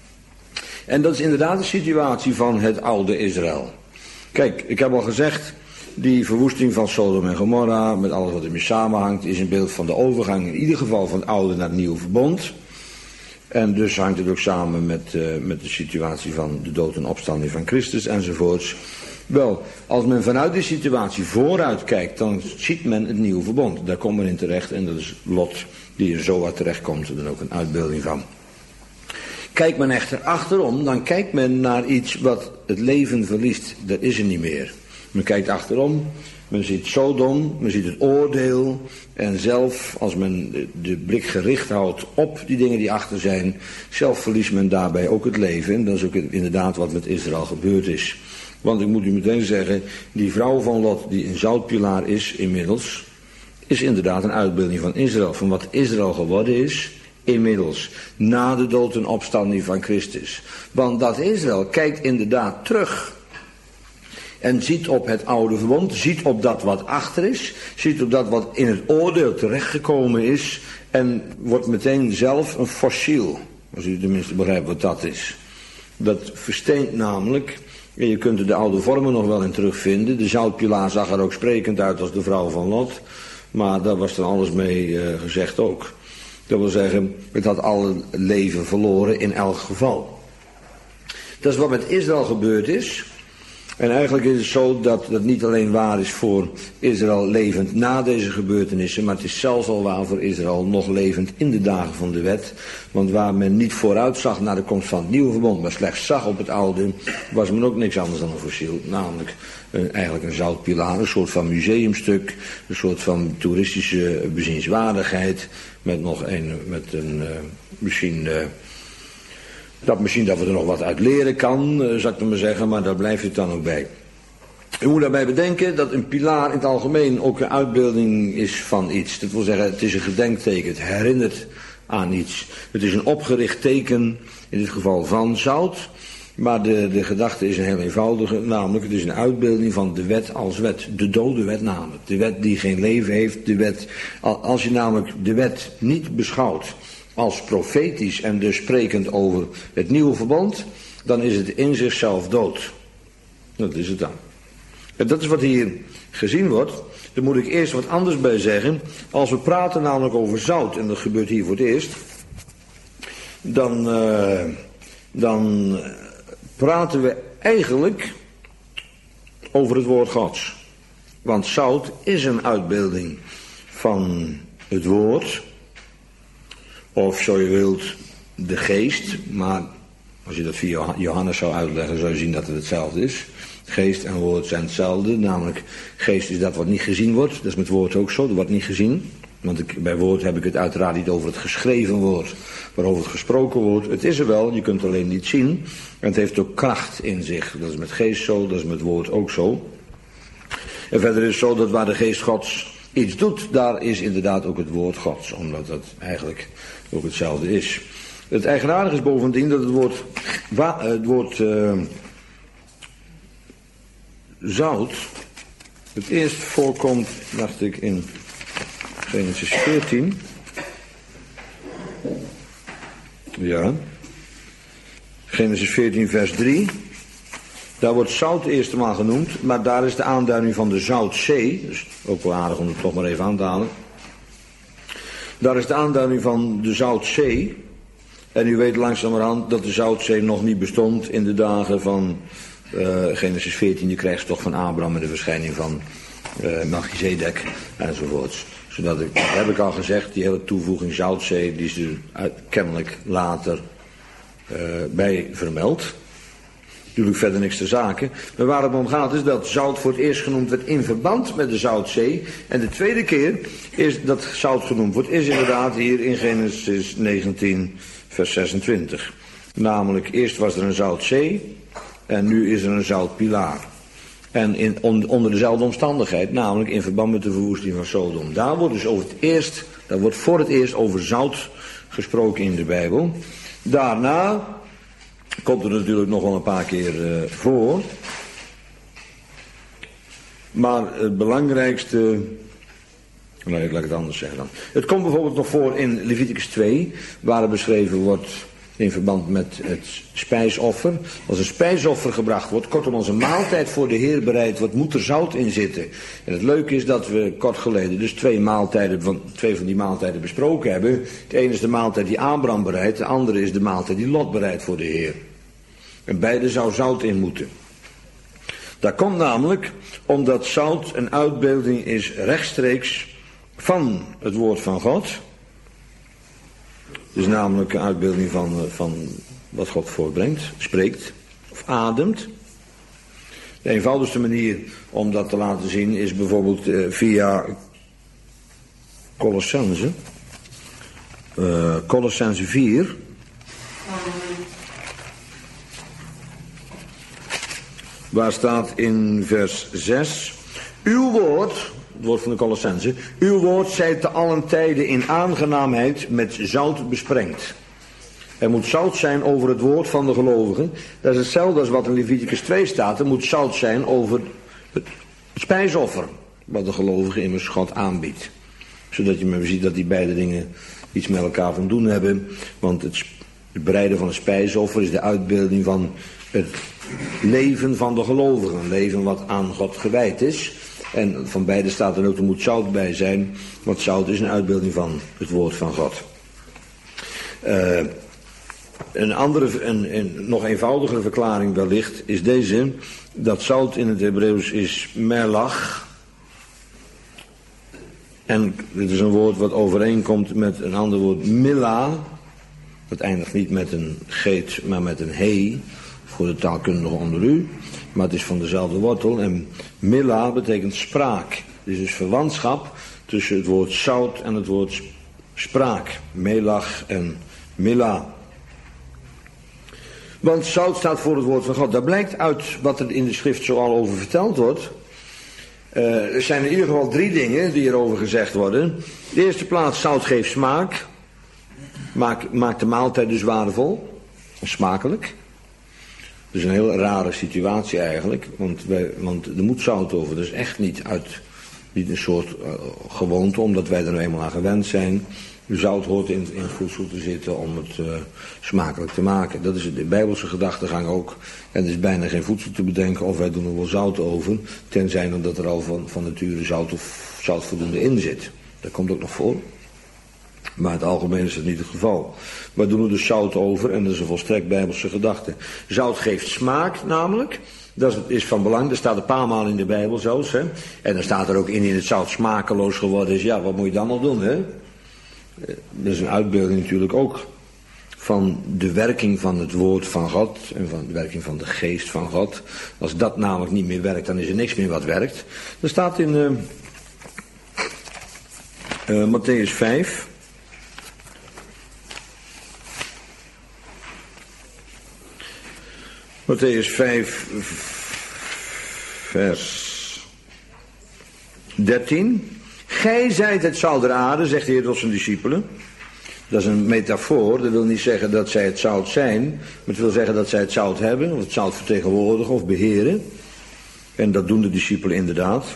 En dat is inderdaad de situatie van het oude Israël. Kijk, ik heb al gezegd, die verwoesting van Sodom en Gomorra, met alles wat ermee samenhangt, is een beeld van de overgang in ieder geval van het oude naar het nieuwe verbond. En dus hangt het ook samen met, uh, met de situatie van de dood en opstanding van Christus enzovoorts. Wel, als men vanuit die situatie vooruit kijkt, dan ziet men het nieuwe verbond. Daar komt men in terecht en dat is Lot die er zo wat terecht komt. Er is ook een uitbeelding van. Kijkt men echter achterom, dan kijkt men naar iets wat het leven verliest. Dat is er niet meer. Men kijkt achterom, men ziet Sodom, men ziet het oordeel. En zelf, als men de blik gericht houdt op die dingen die achter zijn, zelf verliest men daarbij ook het leven. En dat is ook inderdaad wat met Israël gebeurd is. Want ik moet u meteen zeggen, die vrouw van Lot die een zoutpilaar is inmiddels, is inderdaad een uitbeelding van Israël. Van wat Israël geworden is, inmiddels, na de dood en opstanding van Christus. Want dat Israël kijkt inderdaad terug. En ziet op het oude verbond, ziet op dat wat achter is, ziet op dat wat in het oordeel terechtgekomen is en wordt meteen zelf een fossiel. Als u tenminste begrijpt wat dat is. Dat versteent namelijk, en je kunt er de oude vormen nog wel in terugvinden. De zoutpilaar zag er ook sprekend uit als de vrouw van Lot, maar daar was dan alles mee uh, gezegd ook. Dat wil zeggen, het had alle leven verloren in elk geval. Dat is wat met Israël gebeurd is. En eigenlijk is het zo dat dat niet alleen waar is voor Israël levend na deze gebeurtenissen, maar het is zelfs al waar voor Israël nog levend in de dagen van de wet. Want waar men niet vooruit zag naar de komst van het nieuwe verbond, maar slechts zag op het oude, was men ook niks anders dan een fossiel. Namelijk een, eigenlijk een zoutpilaar, een soort van museumstuk, een soort van toeristische bezienswaardigheid, met nog een, met een, uh, misschien... Uh, Dat misschien dat we er nog wat uit leren kan, uh, zou ik maar zeggen, maar daar blijft het dan ook bij. U moet daarbij bedenken dat een pilaar in het algemeen ook een uitbeelding is van iets. Dat wil zeggen, het is een gedenkteken, het herinnert aan iets. Het is een opgericht teken, in dit geval van zout. Maar de, de gedachte is een heel eenvoudige, namelijk het is een uitbeelding van de wet als wet. De dode wet namelijk. De wet die geen leven heeft, de wet. Als je namelijk de wet niet beschouwt als profetisch en dus sprekend over het nieuwe verbond, dan is het in zichzelf dood. Dat is het dan. En dat is wat hier gezien wordt. Daar moet ik eerst wat anders bij zeggen. Als we praten namelijk over zout, en dat gebeurt hier voor het eerst, dan, uh, dan praten we eigenlijk over het woord Gods. Want zout is een uitbeelding van het woord, of zo je wilt, de geest, maar als je dat via Johannes zou uitleggen, zou je zien dat het hetzelfde is. Geest en woord zijn hetzelfde, namelijk geest is dat wat niet gezien wordt, dat is met woord ook zo, dat wordt niet gezien. Want ik, bij woord heb ik het uiteraard niet over het geschreven woord, maar over het gesproken woord. Het is er wel, je kunt het alleen niet zien. En het heeft ook kracht in zich. Dat is met geest zo, dat is met woord ook zo. En verder is het zo dat waar de geest Gods iets doet, daar is inderdaad ook het woord Gods. Omdat dat eigenlijk ook hetzelfde is. Het eigenaardige is bovendien dat het woord, het woord uh, zout het eerst voorkomt, dacht ik, in Genesis veertien. Ja. Genesis veertien vers drie. Daar wordt zout de eerste maal genoemd, maar daar is de aanduiding van de zoutzee. Dus ook wel aardig om het toch maar even aan te halen. Daar is de aanduiding van de zoutzee. En u weet langzamerhand dat de zoutzee nog niet bestond in de dagen van uh, Genesis veertien, de krijgstocht van Abraham en de verschijning van uh, Melchizedek enzovoorts. Zodat ik, dat heb ik al gezegd, die hele toevoeging zoutzee, die is er uit, kennelijk later uh, bij vermeld. Natuurlijk verder niks te zaken. Maar waar het om gaat is dat zout voor het eerst genoemd werd in verband met de zoutzee. En de tweede keer is dat zout genoemd wordt, is inderdaad hier in Genesis negentien vers zesentwintig. Namelijk, eerst was er een zoutzee en nu is er een zoutpilaar. En in, on, onder dezelfde omstandigheid, namelijk in verband met de verwoesting van Sodom. Daar wordt dus over het eerst, daar wordt voor het eerst over zout gesproken in de Bijbel. Daarna komt er natuurlijk nog wel een paar keer uh, voor. Maar het belangrijkste, nee, laat ik het anders zeggen dan. Het komt bijvoorbeeld nog voor in Leviticus twee, waar er beschreven wordt in verband met het spijsoffer. Als een spijsoffer gebracht wordt, kortom als een maaltijd voor de Heer bereid wordt, moet er zout in zitten. En het leuke is dat we kort geleden dus twee maaltijden van, twee van die maaltijden besproken hebben. De ene is de maaltijd die Abraham bereidt, de andere is de maaltijd die Lot bereidt voor de Heer. En beide zou zout in moeten. Dat komt namelijk omdat zout een uitbeelding is rechtstreeks van het woord van God. Het is namelijk een uitbeelding van, van wat God voortbrengt, spreekt of ademt. De eenvoudigste manier om dat te laten zien is bijvoorbeeld uh, via Colossense. Uh, Colossense vier. Waar staat in vers zes. Uw woord, het woord van de Colossense. Uw woord zij te allen tijden in aangenaamheid met zout besprengd. Er moet zout zijn over het woord van de gelovigen. Dat is hetzelfde als wat in Leviticus twee staat. Er moet zout zijn over het spijsoffer. Wat de gelovige immers God aanbiedt. Zodat je maar ziet dat die beide dingen iets met elkaar van doen hebben. Want het bereiden van een spijsoffer is de uitbeelding van het leven van de gelovigen. Een leven wat aan God gewijd is. En van beide staat er ook, er moet zout bij zijn. Want zout is een uitbeelding van het woord van God. Uh, een andere, een, een nog eenvoudigere verklaring wellicht is deze. Dat zout in het Hebreeuws is melach. En dit is een woord wat overeenkomt met een ander woord mila. Dat eindigt niet met een geet, maar met een he. Voor de taalkundigen onder u. Maar het is van dezelfde wortel. En mila betekent spraak. Het is dus verwantschap tussen het woord zout en het woord spraak. Melach en mila. Want zout staat voor het woord van God. Dat blijkt uit wat er in de schrift zoal over verteld wordt. Uh, er zijn in ieder geval drie dingen die erover gezegd worden. De eerste plaats, zout geeft smaak. Maakt maak de maaltijd dus waardevol. Smakelijk. Dat is een heel rare situatie eigenlijk. Want, wij, want er moet zout over. Dat is echt niet uit niet een soort uh, gewoonte. Omdat wij er nou eenmaal aan gewend zijn. Zout hoort in, in voedsel te zitten om het uh, smakelijk te maken. Dat is de Bijbelse gedachtegang ook. En er is bijna geen voedsel te bedenken of wij doen er wel zout over. Tenzij omdat er al van, van nature zout of zout voldoende in zit. Dat komt ook nog voor. Maar in het algemeen is dat niet het geval. Wij doen er dus zout over en dat is een volstrekt Bijbelse gedachte. Zout geeft smaak namelijk. Dat is van belang. Er staat een paar maal in de Bijbel zelfs. Hè? En dan staat er ook in in het zout smakeloos geworden is. Ja, wat moet je dan nog doen, hè? Dat is een uitbeelding natuurlijk ook van de werking van het woord van God en van de werking van de geest van God. Als dat namelijk niet meer werkt, dan is er niks meer wat werkt. Er staat in uh, Uh, Mattheüs vijf. Mattheüs vijf, vers dertien. Gij zijt het zout der aarde, zegt de Heer tot zijn discipelen. Dat is een metafoor, dat wil niet zeggen dat zij het zout zijn, maar het wil zeggen dat zij het zout hebben, of het zout vertegenwoordigen of beheren. En dat doen de discipelen inderdaad.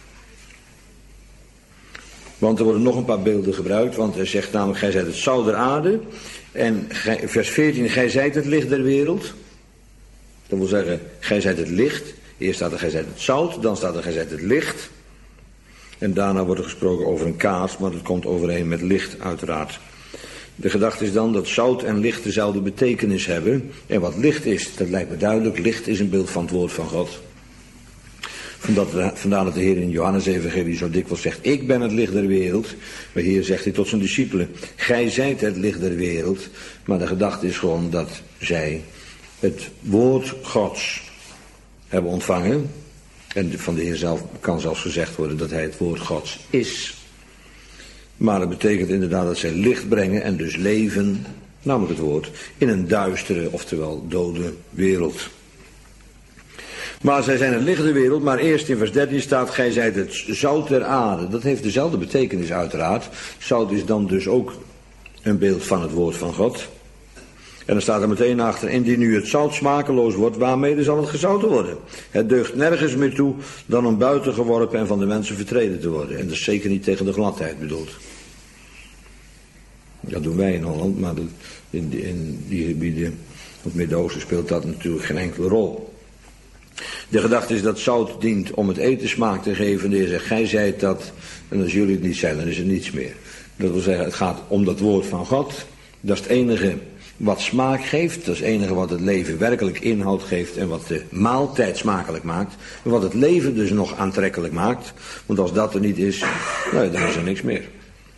Want er worden nog een paar beelden gebruikt, want hij zegt namelijk, gij zijt het zout der aarde. En gij, vers veertien, gij zijt het licht der wereld. Dat wil zeggen, gij zijt het licht. Eerst staat er, gij zijt het zout, dan staat er, gij zijt het licht. En daarna wordt er gesproken over een kaas, maar dat komt overeen met licht uiteraard. De gedachte is dan dat zout en licht dezelfde betekenis hebben. En wat licht is, dat lijkt me duidelijk. Licht is een beeld van het woord van God. Vandaar dat de Heer in Johannes-evangelie zo dikwijls zegt, ik ben het licht der wereld. Maar hier zegt hij tot zijn discipelen, gij zijt het licht der wereld. Maar de gedachte is gewoon dat zij het woord Gods hebben ontvangen. En van de Heer zelf kan zelfs gezegd worden dat hij het woord Gods is. Maar dat betekent inderdaad dat zij licht brengen en dus leven, namelijk het woord, in een duistere, oftewel dode wereld. Maar zij zijn het licht der wereld, maar eerst in vers dertien staat, gij zijt het zout der aarde. Dat heeft dezelfde betekenis uiteraard. Zout is dan dus ook een beeld van het woord van God. En dan staat er meteen achter, indien nu het zout smakeloos wordt, waarmee zal het gezouten worden? Het deugt nergens meer toe dan om buiten geworpen en van de mensen vertreden te worden. En dat is zeker niet tegen de gladheid bedoeld. Dat doen wij in Holland, maar in die, in die gebieden, op het Midden-Oosten speelt dat natuurlijk geen enkele rol. De gedachte is dat zout dient om het eten smaak te geven. De Heer zegt, gij zijt dat, en als jullie het niet zijn, dan is er niets meer. Dat wil zeggen, het gaat om dat woord van God. Dat is het enige wat smaak geeft, dat is het enige wat het leven werkelijk inhoud geeft en wat de maaltijd smakelijk maakt. En wat het leven dus nog aantrekkelijk maakt. Want als dat er niet is, nou, dan is er niks meer.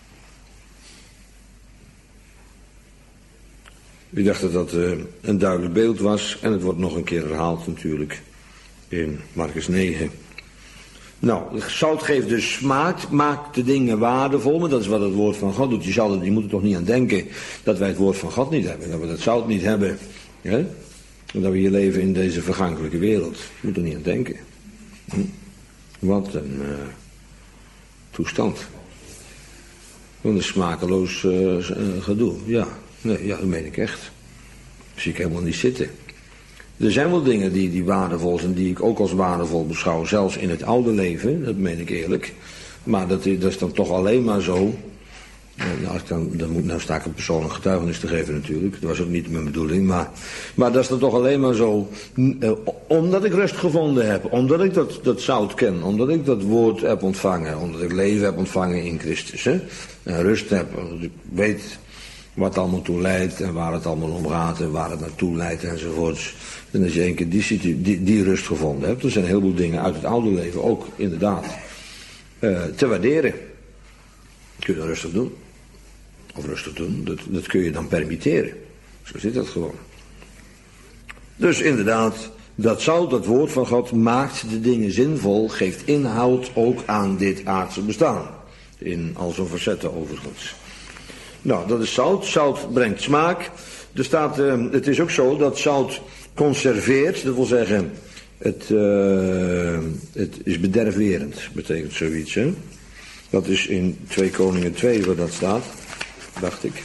Ik dacht dat dat uh, een duidelijk beeld was en het wordt nog een keer herhaald natuurlijk in Marcus negen. Nou, zout geeft dus smaak, maakt de dingen waardevol, maar dat is wat het woord van God doet. Je, zal er, je moet er toch niet aan denken dat wij het woord van God niet hebben, dat we dat zout niet hebben. Hè? Dat we hier leven in deze vergankelijke wereld. Je moet er niet aan denken. Hm? Wat een uh, toestand. Wat een smakeloos uh, gedoe. Ja, nee, ja, dat meen ik echt. Dat zie ik helemaal niet zitten. Er zijn wel dingen die, die waardevol zijn, die ik ook als waardevol beschouw, zelfs in het oude leven, dat meen ik eerlijk. Maar dat is, dat is dan toch alleen maar zo. Nou, ik dan, dan moet, nou sta ik een persoonlijk getuigenis te geven natuurlijk, dat was ook niet mijn bedoeling. Maar, maar dat is dan toch alleen maar zo, uh, omdat ik rust gevonden heb, omdat ik dat, dat zout ken, omdat ik dat woord heb ontvangen, omdat ik leven heb ontvangen in Christus. Hè? En rust heb, omdat ik weet wat allemaal toe leidt en waar het allemaal om gaat en waar het naartoe leidt enzovoorts. En als je één keer die, die, die rust gevonden hebt, er zijn een heleboel dingen uit het oude leven ook inderdaad uh, te waarderen. Kun je dat rustig doen. Of rustig doen, dat, dat kun je dan permitteren. Zo zit dat gewoon. Dus inderdaad, dat zout, dat woord van God, maakt de dingen zinvol, geeft inhoud ook aan dit aardse bestaan. In al zijn facetten overigens. Nou, dat is zout. Zout brengt smaak. Er staat, uh, het is ook zo dat zout conserveert, dat wil zeggen, het, uh, het is bederfwerend, betekent zoiets. Hè? Dat is in twee Koningen twee waar dat staat, dacht ik.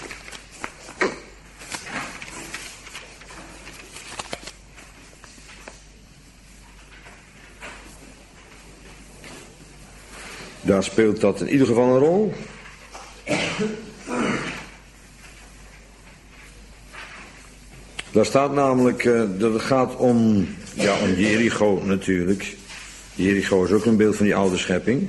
Daar speelt dat in ieder geval een rol. Daar staat namelijk uh, dat het gaat om, ja, om Jericho natuurlijk. Jericho is ook een beeld van die oude schepping.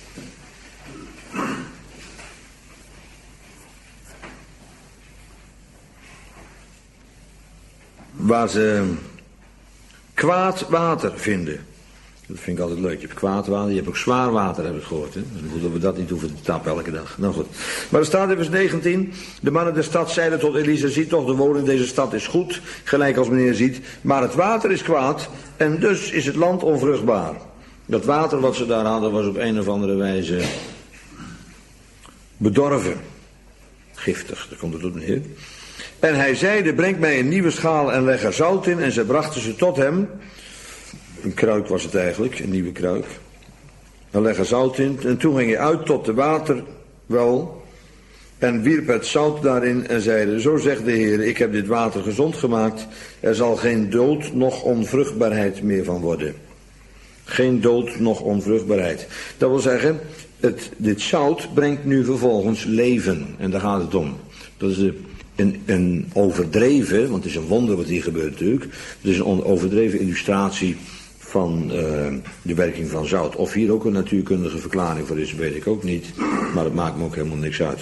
Waar ze kwaad water vinden. Dat vind ik altijd leuk. Je hebt kwaad water, je hebt ook zwaar water, heb ik gehoord. Hè? Dus dat we dat niet hoeven te tappen elke dag. Nou goed. Maar er staat in vers negentien. De mannen der stad zeiden tot Elisa, zie toch, de woning in deze stad is goed, gelijk als meneer ziet. Maar het water is kwaad en dus is het land onvruchtbaar. Dat water wat ze daar hadden was op een of andere wijze bedorven. Giftig, daar komt het op neer. En hij zeide, breng mij een nieuwe schaal en leg er zout in. En zij brachten ze tot hem. Een kruik was het eigenlijk, een nieuwe kruik. En leg er zout in. En toen ging hij uit tot de waterwel. En wierp het zout daarin en zeide, zo zegt de Heer, ik heb dit water gezond gemaakt. Er zal geen dood noch onvruchtbaarheid meer van worden. Geen dood noch onvruchtbaarheid. Dat wil zeggen, het, dit zout brengt nu vervolgens leven. En daar gaat het om. Dat is een, een overdreven, want het is een wonder wat hier gebeurt natuurlijk. Het is een overdreven illustratie van uh, de werking van zout. Of hier ook een natuurkundige verklaring voor is, weet ik ook niet. Maar dat maakt me ook helemaal niks uit.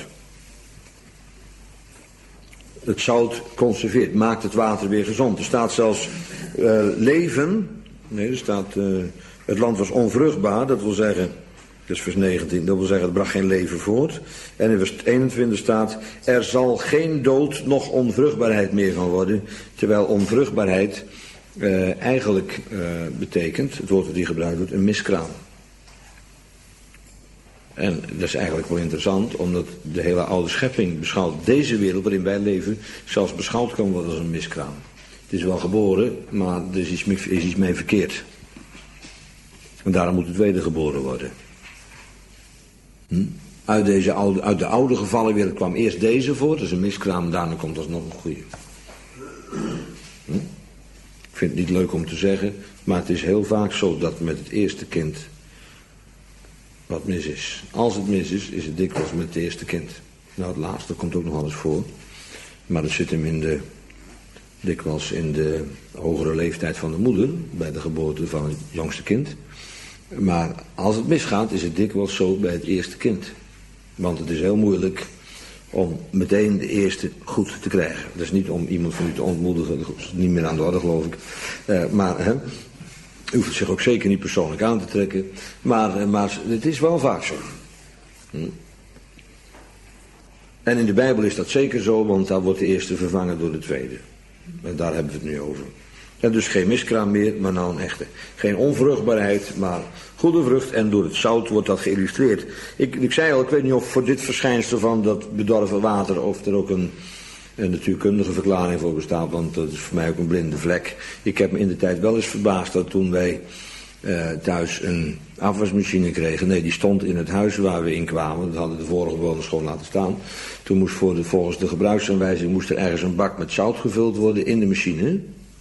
Het zout conserveert, maakt het water weer gezond. Er staat zelfs uh, leven. Nee, er staat, uh, het land was onvruchtbaar, dat wil zeggen, dat is vers negentien, dat wil zeggen, het bracht geen leven voort. En in vers eenentwintig staat, er zal geen dood noch onvruchtbaarheid meer van worden. Terwijl onvruchtbaarheid uh, eigenlijk uh, betekent, het woord dat hier gebruikt wordt, een miskraam. En dat is eigenlijk wel interessant, omdat de hele oude schepping beschouwt deze wereld waarin wij leven, zelfs beschouwd kan worden als een miskraam. Het is wel geboren, maar er is iets mee, is iets mee verkeerd. En daarom moet het wedergeboren worden. Hm? Uit, deze oude, uit de oude gevallen wereld kwam eerst deze voor, dat is een miskraam, en daarna komt alsnog een goede. Hm? Ik vind het niet leuk om te zeggen, maar het is heel vaak zo dat met het eerste kind wat mis is. Als het mis is, is het dikwijls met het eerste kind. Nou, het laatste komt ook nog wel eens voor. Maar dat zit hem in de, dikwijls in de hogere leeftijd van de moeder, bij de geboorte van het jongste kind. Maar als het misgaat, is het dikwijls zo bij het eerste kind. Want het is heel moeilijk om meteen de eerste goed te krijgen. Dat is niet om iemand van u te ontmoedigen, dat is niet meer aan de orde, geloof ik. Uh, maar... Hè, u hoeft het zich ook zeker niet persoonlijk aan te trekken. Maar, maar het is wel vaak zo. Hm. En in de Bijbel is dat zeker zo, want daar wordt de eerste vervangen door de tweede. En daar hebben we het nu over. En dus geen miskraam meer, maar nou een echte. Geen onvruchtbaarheid, maar goede vrucht. En door het zout wordt dat geïllustreerd. Ik, ik zei al, ik weet niet of voor dit verschijnsel van dat bedorven water, of er ook een... een natuurkundige verklaring voor bestaat, want dat is voor mij ook een blinde vlek. Ik heb me in de tijd wel eens verbaasd dat toen wij uh, thuis een afwasmachine kregen, nee, die stond in het huis waar we in kwamen, dat hadden de vorige bewoners gewoon laten staan. Toen moest voor de, volgens de gebruiksaanwijzing moest er ergens een bak met zout gevuld worden in de machine.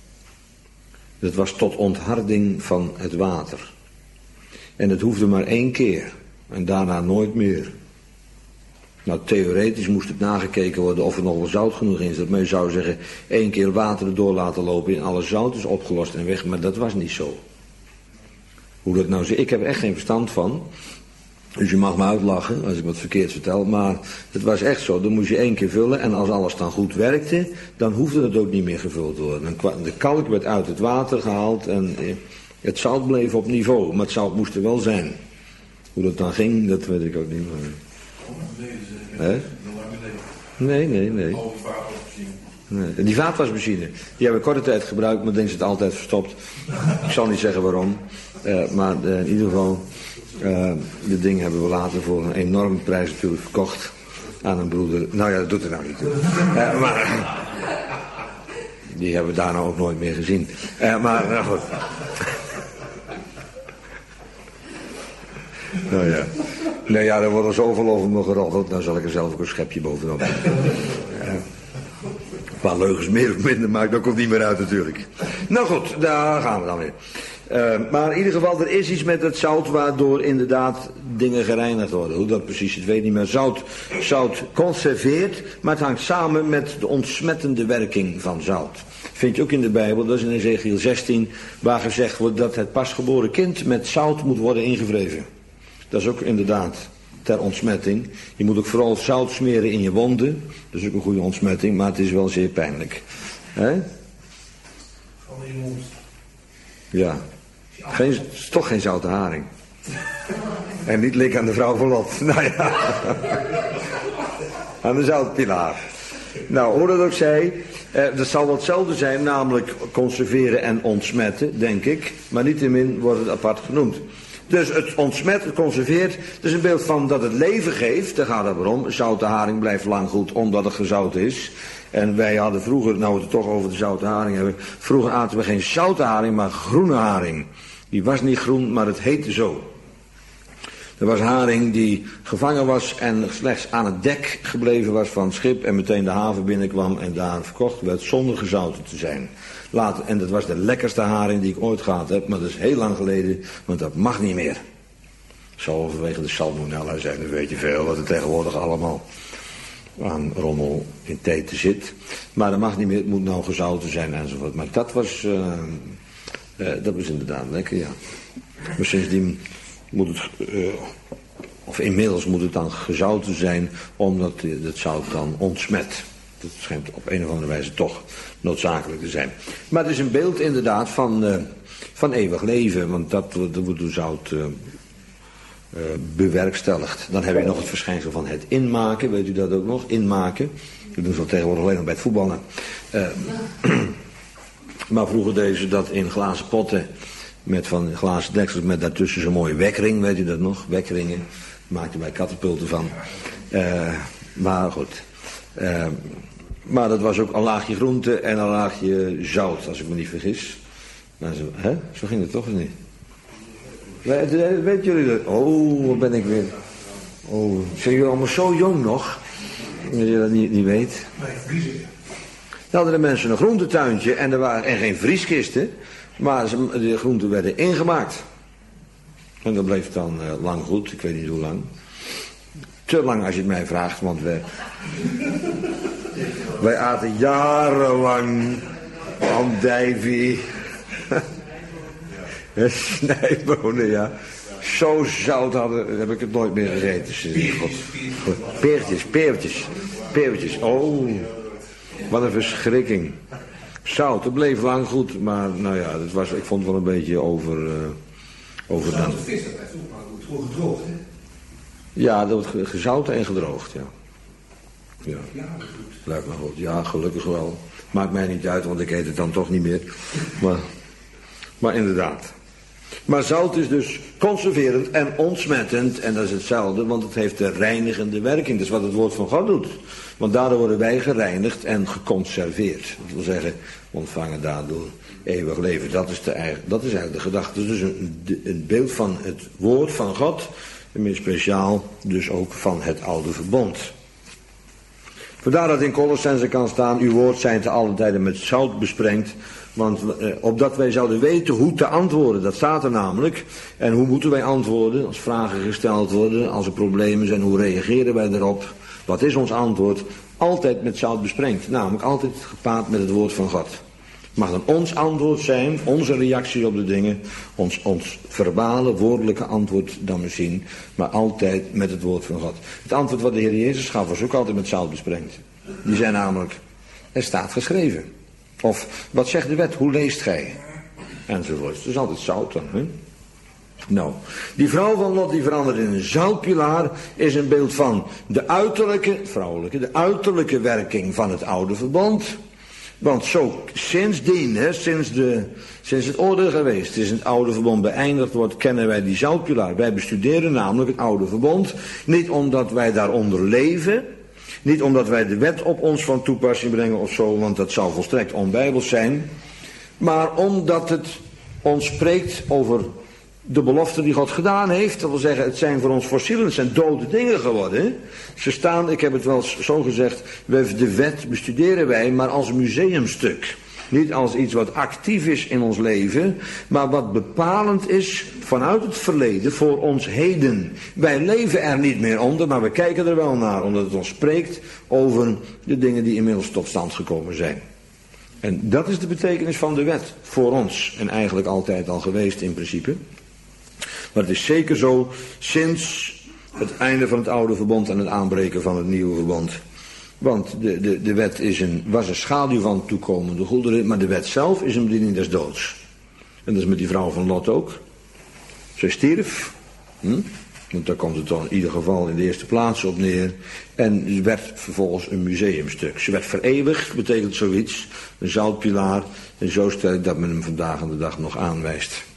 Dat was tot ontharding van het water. En dat hoefde maar één keer en daarna nooit meer. Nou, theoretisch moest het nagekeken worden of er nog wel zout genoeg in zat. Maar je zou zeggen, één keer water erdoor laten lopen en alle zout is opgelost en weg. Maar dat was niet zo. Hoe dat nou zit, ik heb er echt geen verstand van. Dus je mag me uitlachen als ik wat verkeerd vertel. Maar het was echt zo, dan moest je één keer vullen. En als alles dan goed werkte, dan hoefde het ook niet meer gevuld te worden. De kalk werd uit het water gehaald en het zout bleef op niveau. Maar het zout moest er wel zijn. Hoe dat dan ging, dat weet ik ook niet meer. He? Nee, nee, nee. nee. Die vaatwasmachine, die hebben we korte tijd gebruikt, maar dan is het altijd verstopt. Ik zal niet zeggen waarom. Uh, maar uh, in ieder geval, uh, dit ding hebben we later voor een enorme prijs natuurlijk verkocht aan een broeder. Nou ja, dat doet er nou niet toe. Uh, maar die hebben we daarna ook nooit meer gezien. Uh, maar, nou goed. Nou ja. Nou ja, er wordt er zoveel over me geroddeld, dan zal ik er zelf ook een schepje bovenop doen. Ja. Een paar leugens meer of minder, maakt ook niet meer uit natuurlijk. Nou goed, daar gaan we dan weer. Uh, maar in ieder geval, er is iets met het zout waardoor inderdaad dingen gereinigd worden. Hoe dat precies is, weet niet meer. Zout, zout conserveert, maar het hangt samen met de ontsmettende werking van zout. Vind je ook in de Bijbel, dat is in Ezechiel zestien, waar gezegd wordt dat het pasgeboren kind met zout moet worden ingevreven. Dat is ook inderdaad ter ontsmetting. Je moet ook vooral zout smeren in je wonden. Dat is ook een goede ontsmetting, maar het is wel zeer pijnlijk. Hè? Van je mond. Ja. Geen, het is toch geen zoute haring. En niet lik aan de vrouw van Lot. Nou ja. Aan de zoutpilaar. Nou, hoe dat ook zij, eh, dat zal wel hetzelfde zijn, namelijk conserveren en ontsmetten, denk ik. Maar niettemin wordt het apart genoemd. Dus het ontsmet, het conserveert. Het is een beeld van dat het leven geeft. Daar gaat het maar om. Zoute haring blijft lang goed omdat het gezout is. En wij hadden vroeger, nou we het toch over de zoute haring hebben. Vroeger aten we geen zoute haring, maar groene haring. Die was niet groen, maar het heette zo. Er was haring die gevangen was en slechts aan het dek gebleven was van het schip. En meteen de haven binnenkwam en daar verkocht werd zonder gezouten te zijn. Later, en dat was de lekkerste haring die ik ooit gehad heb. Maar dat is heel lang geleden, want dat mag niet meer. Zo vanwege de salmonella zijn, dan weet je veel wat er tegenwoordig allemaal aan rommel in thee zit. Maar dat mag niet meer, het moet nou gezouten zijn enzovoort. Maar dat was, uh, uh, dat was inderdaad lekker, ja. Maar sindsdien moet het, uh, of inmiddels moet het dan gezouten zijn, omdat het zout dan ontsmet. Dat schijnt op een of andere wijze toch noodzakelijk te zijn. Maar het is een beeld inderdaad van, uh, van eeuwig leven, want dat, dat wordt door zout uh, uh, bewerkstelligd. Dan heb je nog het verschijnsel van het inmaken, weet u dat ook nog? Inmaken. We doen zo tegenwoordig alleen nog bij het voetballen. Uh, maar vroeger deden ze dat in glazen potten. Met van glazen deksels met daartussen zo'n mooie wekring, weet u dat nog? Wekringen, maakten wij katapulten van. Uh, maar goed. Uh, maar dat was ook een laagje groente en een laagje zout, als ik me niet vergis. Maar zo, hè? Zo ging het toch niet? Weet, weet jullie dat? Oh, waar ben ik weer? Oh, zijn jullie allemaal zo jong nog? Dat je dat niet, niet weet. Nee, vriezen. Dan hadden de mensen een groentetuintje en er waren en geen vrieskisten. Maar ze, de groenten werden ingemaakt. En dat bleef dan uh, lang goed, ik weet niet hoe lang. Te lang als je het mij vraagt, want wij, wij aten jarenlang andijvie. Snijbonen, ja. Zo zout hadden, heb ik het nooit meer gegeten. God. Peertjes, peertjes, peertjes. Oh, wat een verschrikking. Zout, het bleef lang goed, maar nou ja, dat was, ik vond het wel een beetje over... Uh, overdaan. Zout vis, dat blijft ook maar goed. Gewoon gedroogd, hè? Ja, dat wordt gezouten en gedroogd, ja. Ja, Ja, dat is goed. blijft maar goed. Ja, gelukkig wel. Maakt mij niet uit, want ik eet het dan toch niet meer. Maar, maar inderdaad. Maar zout is dus conserverend en ontsmettend. En dat is hetzelfde, want het heeft de reinigende werking. Dat is wat het woord van God doet. Want daardoor worden wij gereinigd en geconserveerd. Dat wil zeggen, ontvangen daardoor eeuwig leven. Dat is, de, dat is eigenlijk de gedachte. Dus een, een beeld van het woord van God. En meer speciaal dus ook van het oude verbond. Vandaar dat in Colossenzen kan staan, uw woord zijn te allen tijden met zout besprengd. Want eh, opdat wij zouden weten hoe te antwoorden, dat staat er namelijk. En hoe moeten wij antwoorden als vragen gesteld worden, als er problemen zijn, hoe reageren wij daarop? Wat is ons antwoord? Altijd met zout besprengd, namelijk altijd gepaard met het woord van God. Mag dan ons antwoord zijn, onze reactie op de dingen, ons, ons verbale, woordelijke antwoord dan misschien, maar altijd met het woord van God. Het antwoord wat de Heer Jezus gaf was ook altijd met zout besprengd. Die zei namelijk, er staat geschreven. Of, wat zegt de wet, hoe leest gij? Enzovoort. Het is altijd zout dan, hè? Nou, die vrouw van Lot die verandert in een zoutpilaar is een beeld van de uiterlijke, vrouwelijke, de uiterlijke werking van het oude verbond. Want zo sindsdien, hè, sinds, de, sinds het oordeel geweest is het oude verbond beëindigd wordt, kennen wij die zoutpilaar. Wij bestuderen namelijk het oude verbond, niet omdat wij daaronder leven, niet omdat wij de wet op ons van toepassing brengen of zo, want dat zou volstrekt onbijbels zijn, maar omdat het ons spreekt over de belofte die God gedaan heeft. Dat wil zeggen, het zijn voor ons fossielen, het zijn dode dingen geworden. Ze staan, ik heb het wel zo gezegd, de wet bestuderen wij maar als museumstuk. Niet als iets wat actief is in ons leven, maar wat bepalend is vanuit het verleden voor ons heden. Wij leven er niet meer onder, maar we kijken er wel naar, omdat het ons spreekt over de dingen die inmiddels tot stand gekomen zijn. En dat is de betekenis van de wet voor ons, en eigenlijk altijd al geweest in principe. Maar het is zeker zo sinds het einde van het oude verbond en het aanbreken van het nieuwe verbond. Want de, de, de wet is een, was een schaduw van toekomende goederen, maar de wet zelf is een bediening des doods. En dat is met die vrouw van Lot ook. Zij stierf, hm? want daar komt het dan in ieder geval in de eerste plaats op neer. En werd vervolgens een museumstuk. Ze werd vereeuwigd, betekent zoiets, een zoutpilaar. En zo sterk dat men hem vandaag aan de dag nog aanwijst.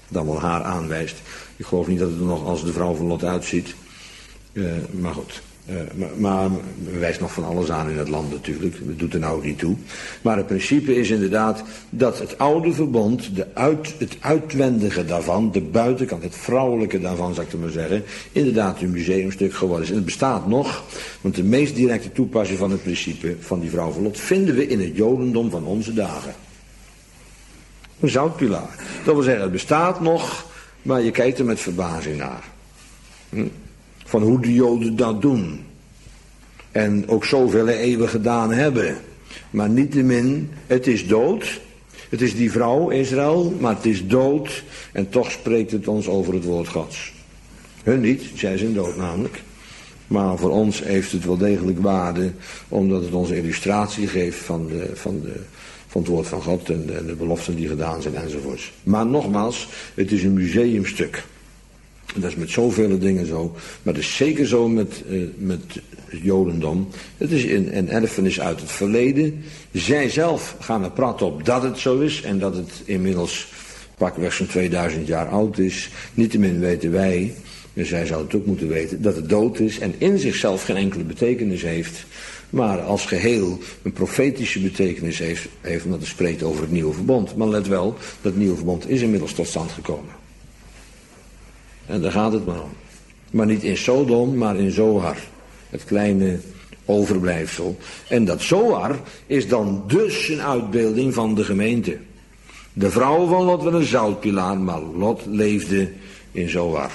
dan wel haar aanwijst. Ik geloof niet dat het er nog als de vrouw van Lot uitziet. Uh, maar goed. Uh, maar, maar wijst nog van alles aan in het land natuurlijk. Dat doet er nou ook niet toe. Maar het principe is inderdaad dat het oude verbond, de uit, het uitwendige daarvan, de buitenkant, het vrouwelijke daarvan, zou ik het maar zeggen, inderdaad een museumstuk geworden is. En het bestaat nog, want de meest directe toepassing van het principe van die vrouw van Lot vinden we in het jodendom van onze dagen. Een zoutpilaar. Dat wil zeggen, het bestaat nog, maar je kijkt er met verbazing naar. Hm? Van hoe de Joden dat doen. En ook zoveel eeuwen gedaan hebben. Maar niettemin, het is dood. Het is die vrouw, Israël, maar het is dood. En toch spreekt het ons over het woord Gods. Hun niet, zij zijn dood namelijk. Maar voor ons heeft het wel degelijk waarde, omdat het ons illustratie geeft van, de, van, de, van het woord van God en de, en de beloften die gedaan zijn enzovoorts. Maar nogmaals, het is een museumstuk. Dat is met zoveel dingen zo. Maar het is zeker zo met, uh, met het Jodendom. Het is een, een erfenis uit het verleden. Zij zelf gaan er prat op dat het zo is. En dat het inmiddels pakweg zo'n tweeduizend jaar oud is. Niettemin weten wij, en zij zouden het ook moeten weten, dat het dood is. En in zichzelf geen enkele betekenis heeft. Maar als geheel een profetische betekenis heeft. heeft omdat het spreekt over het nieuwe verbond. Maar let wel, dat nieuwe verbond is inmiddels tot stand gekomen. En daar gaat het maar om. Maar niet in Sodom, maar in Zoar. Het kleine overblijfsel. En dat Zoar is dan dus een uitbeelding van de gemeente. De vrouw van Lot was een zoutpilaar, maar Lot leefde in Zoar.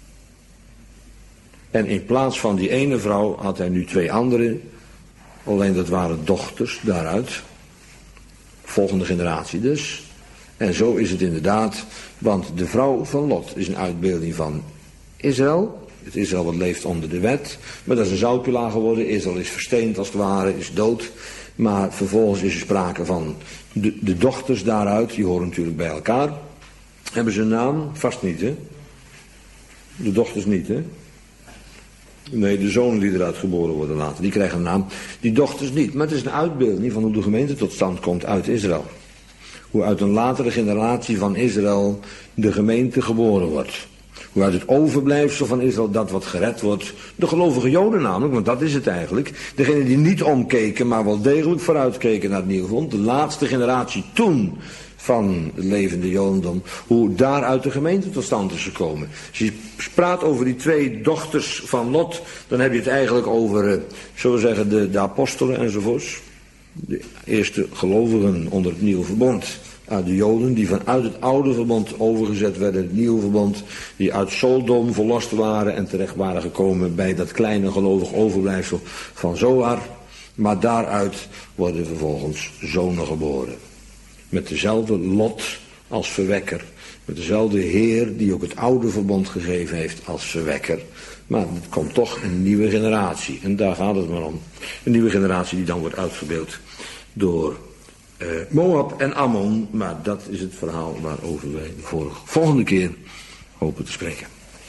En in plaats van die ene vrouw had hij nu twee andere. Alleen dat waren dochters daaruit. Volgende generatie dus. En zo is het inderdaad, want de vrouw van Lot is een uitbeelding van Israël. Het Israël wat leeft onder de wet, maar dat is een zoutpilaar geworden. Israël is versteend als het ware, is dood. Maar vervolgens is er sprake van de, de dochters daaruit, die horen natuurlijk bij elkaar. Hebben ze een naam? Vast niet, hè? De dochters niet, hè? Nee, de zonen die eruit geboren worden later, die krijgen een naam. Die dochters niet, maar het is een uitbeelding van hoe de gemeente tot stand komt uit Israël. Hoe uit een latere generatie van Israël de gemeente geboren wordt. Hoe uit het overblijfsel van Israël dat wat gered wordt. De gelovige Joden namelijk, want dat is het eigenlijk. Degenen die niet omkeken, maar wel degelijk vooruitkeken naar het nieuwe verbond. De laatste generatie toen van het levende Jodendom. Hoe daaruit de gemeente tot stand is gekomen. Als je praat over die twee dochters van Lot, dan heb je het eigenlijk over, zullen we zeggen, de, de apostelen enzovoorts. De eerste gelovigen onder het nieuwe verbond. Uit de Joden die vanuit het oude verbond overgezet werden. Het nieuwe verbond. Die uit Sodom verlost waren en terecht waren gekomen bij dat kleine gelovig overblijfsel van Zoar. Maar daaruit worden vervolgens zonen geboren. Met dezelfde Lot als verwekker. Met dezelfde Heer die ook het oude verbond gegeven heeft als verwekker. Maar het komt toch een nieuwe generatie. En daar gaat het maar om. Een nieuwe generatie die dan wordt uitgebeeld door uh, Moab en Ammon. Maar dat is het verhaal waarover wij de vorige, volgende keer hopen te spreken.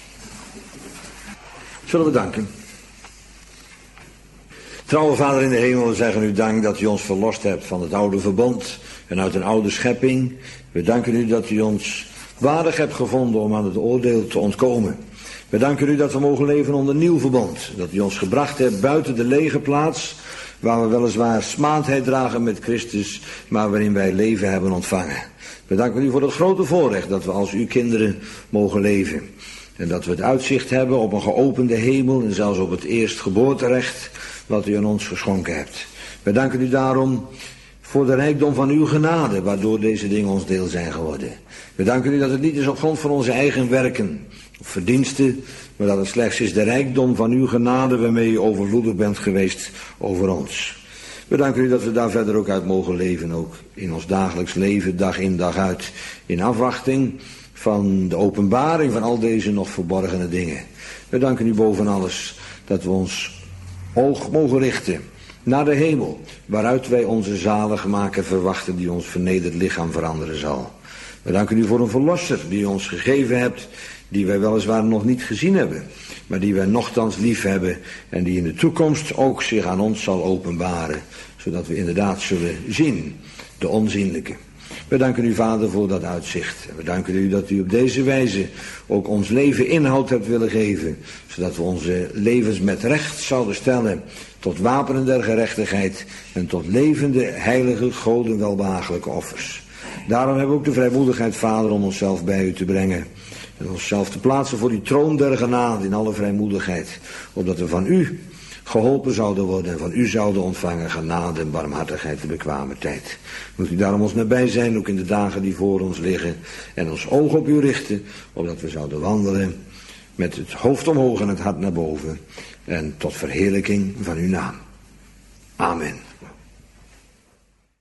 Zullen we danken. Trouwe Vader in de hemel, we zeggen u dank dat u ons verlost hebt van het oude verbond en uit een oude schepping. We danken u dat u ons waardig hebt gevonden om aan het oordeel te ontkomen. We danken u dat we mogen leven onder nieuw verbond. Dat u ons gebracht hebt buiten de lege plaats, waar we weliswaar smaadheid dragen met Christus, maar waarin wij leven hebben ontvangen. We danken u voor het grote voorrecht dat we als uw kinderen mogen leven. En dat we het uitzicht hebben op een geopende hemel en zelfs op het eerstgeboorterecht wat u aan ons geschonken hebt. We danken u daarom voor de rijkdom van uw genade, waardoor deze dingen ons deel zijn geworden. We danken u dat het niet is op grond van onze eigen werken of verdiensten, maar dat het slechts is de rijkdom van uw genade waarmee u overvloedig bent geweest over ons. We danken u dat we daar verder ook uit mogen leven, ook in ons dagelijks leven, dag in dag uit, in afwachting van de openbaring van al deze nog verborgene dingen. We danken u boven alles dat we ons oog mogen richten naar de hemel, waaruit wij onze zaligmaker verwachten die ons vernederd lichaam veranderen zal. We danken u voor een verlosser die u ons gegeven hebt, die wij weliswaar nog niet gezien hebben, maar die wij nochtans lief hebben en die in de toekomst ook zich aan ons zal openbaren, zodat we inderdaad zullen zien de onzienlijke. We danken u, Vader, voor dat uitzicht. En we danken u dat u op deze wijze ook ons leven inhoud hebt willen geven, zodat we onze levens met recht zouden stellen tot wapenen der gerechtigheid en tot levende, heilige, goden welbehagelijke offers. Daarom hebben we ook de vrijmoedigheid, Vader, om onszelf bij u te brengen en onszelf te plaatsen voor die troon der genade in alle vrijmoedigheid, opdat we van u geholpen zouden worden en van u zouden ontvangen genade en barmhartigheid de bekwame tijd. Moet u daarom ons nabij zijn, ook in de dagen die voor ons liggen, en ons oog op u richten, opdat we zouden wandelen met het hoofd omhoog en het hart naar boven, en tot verheerlijking van uw naam. Amen.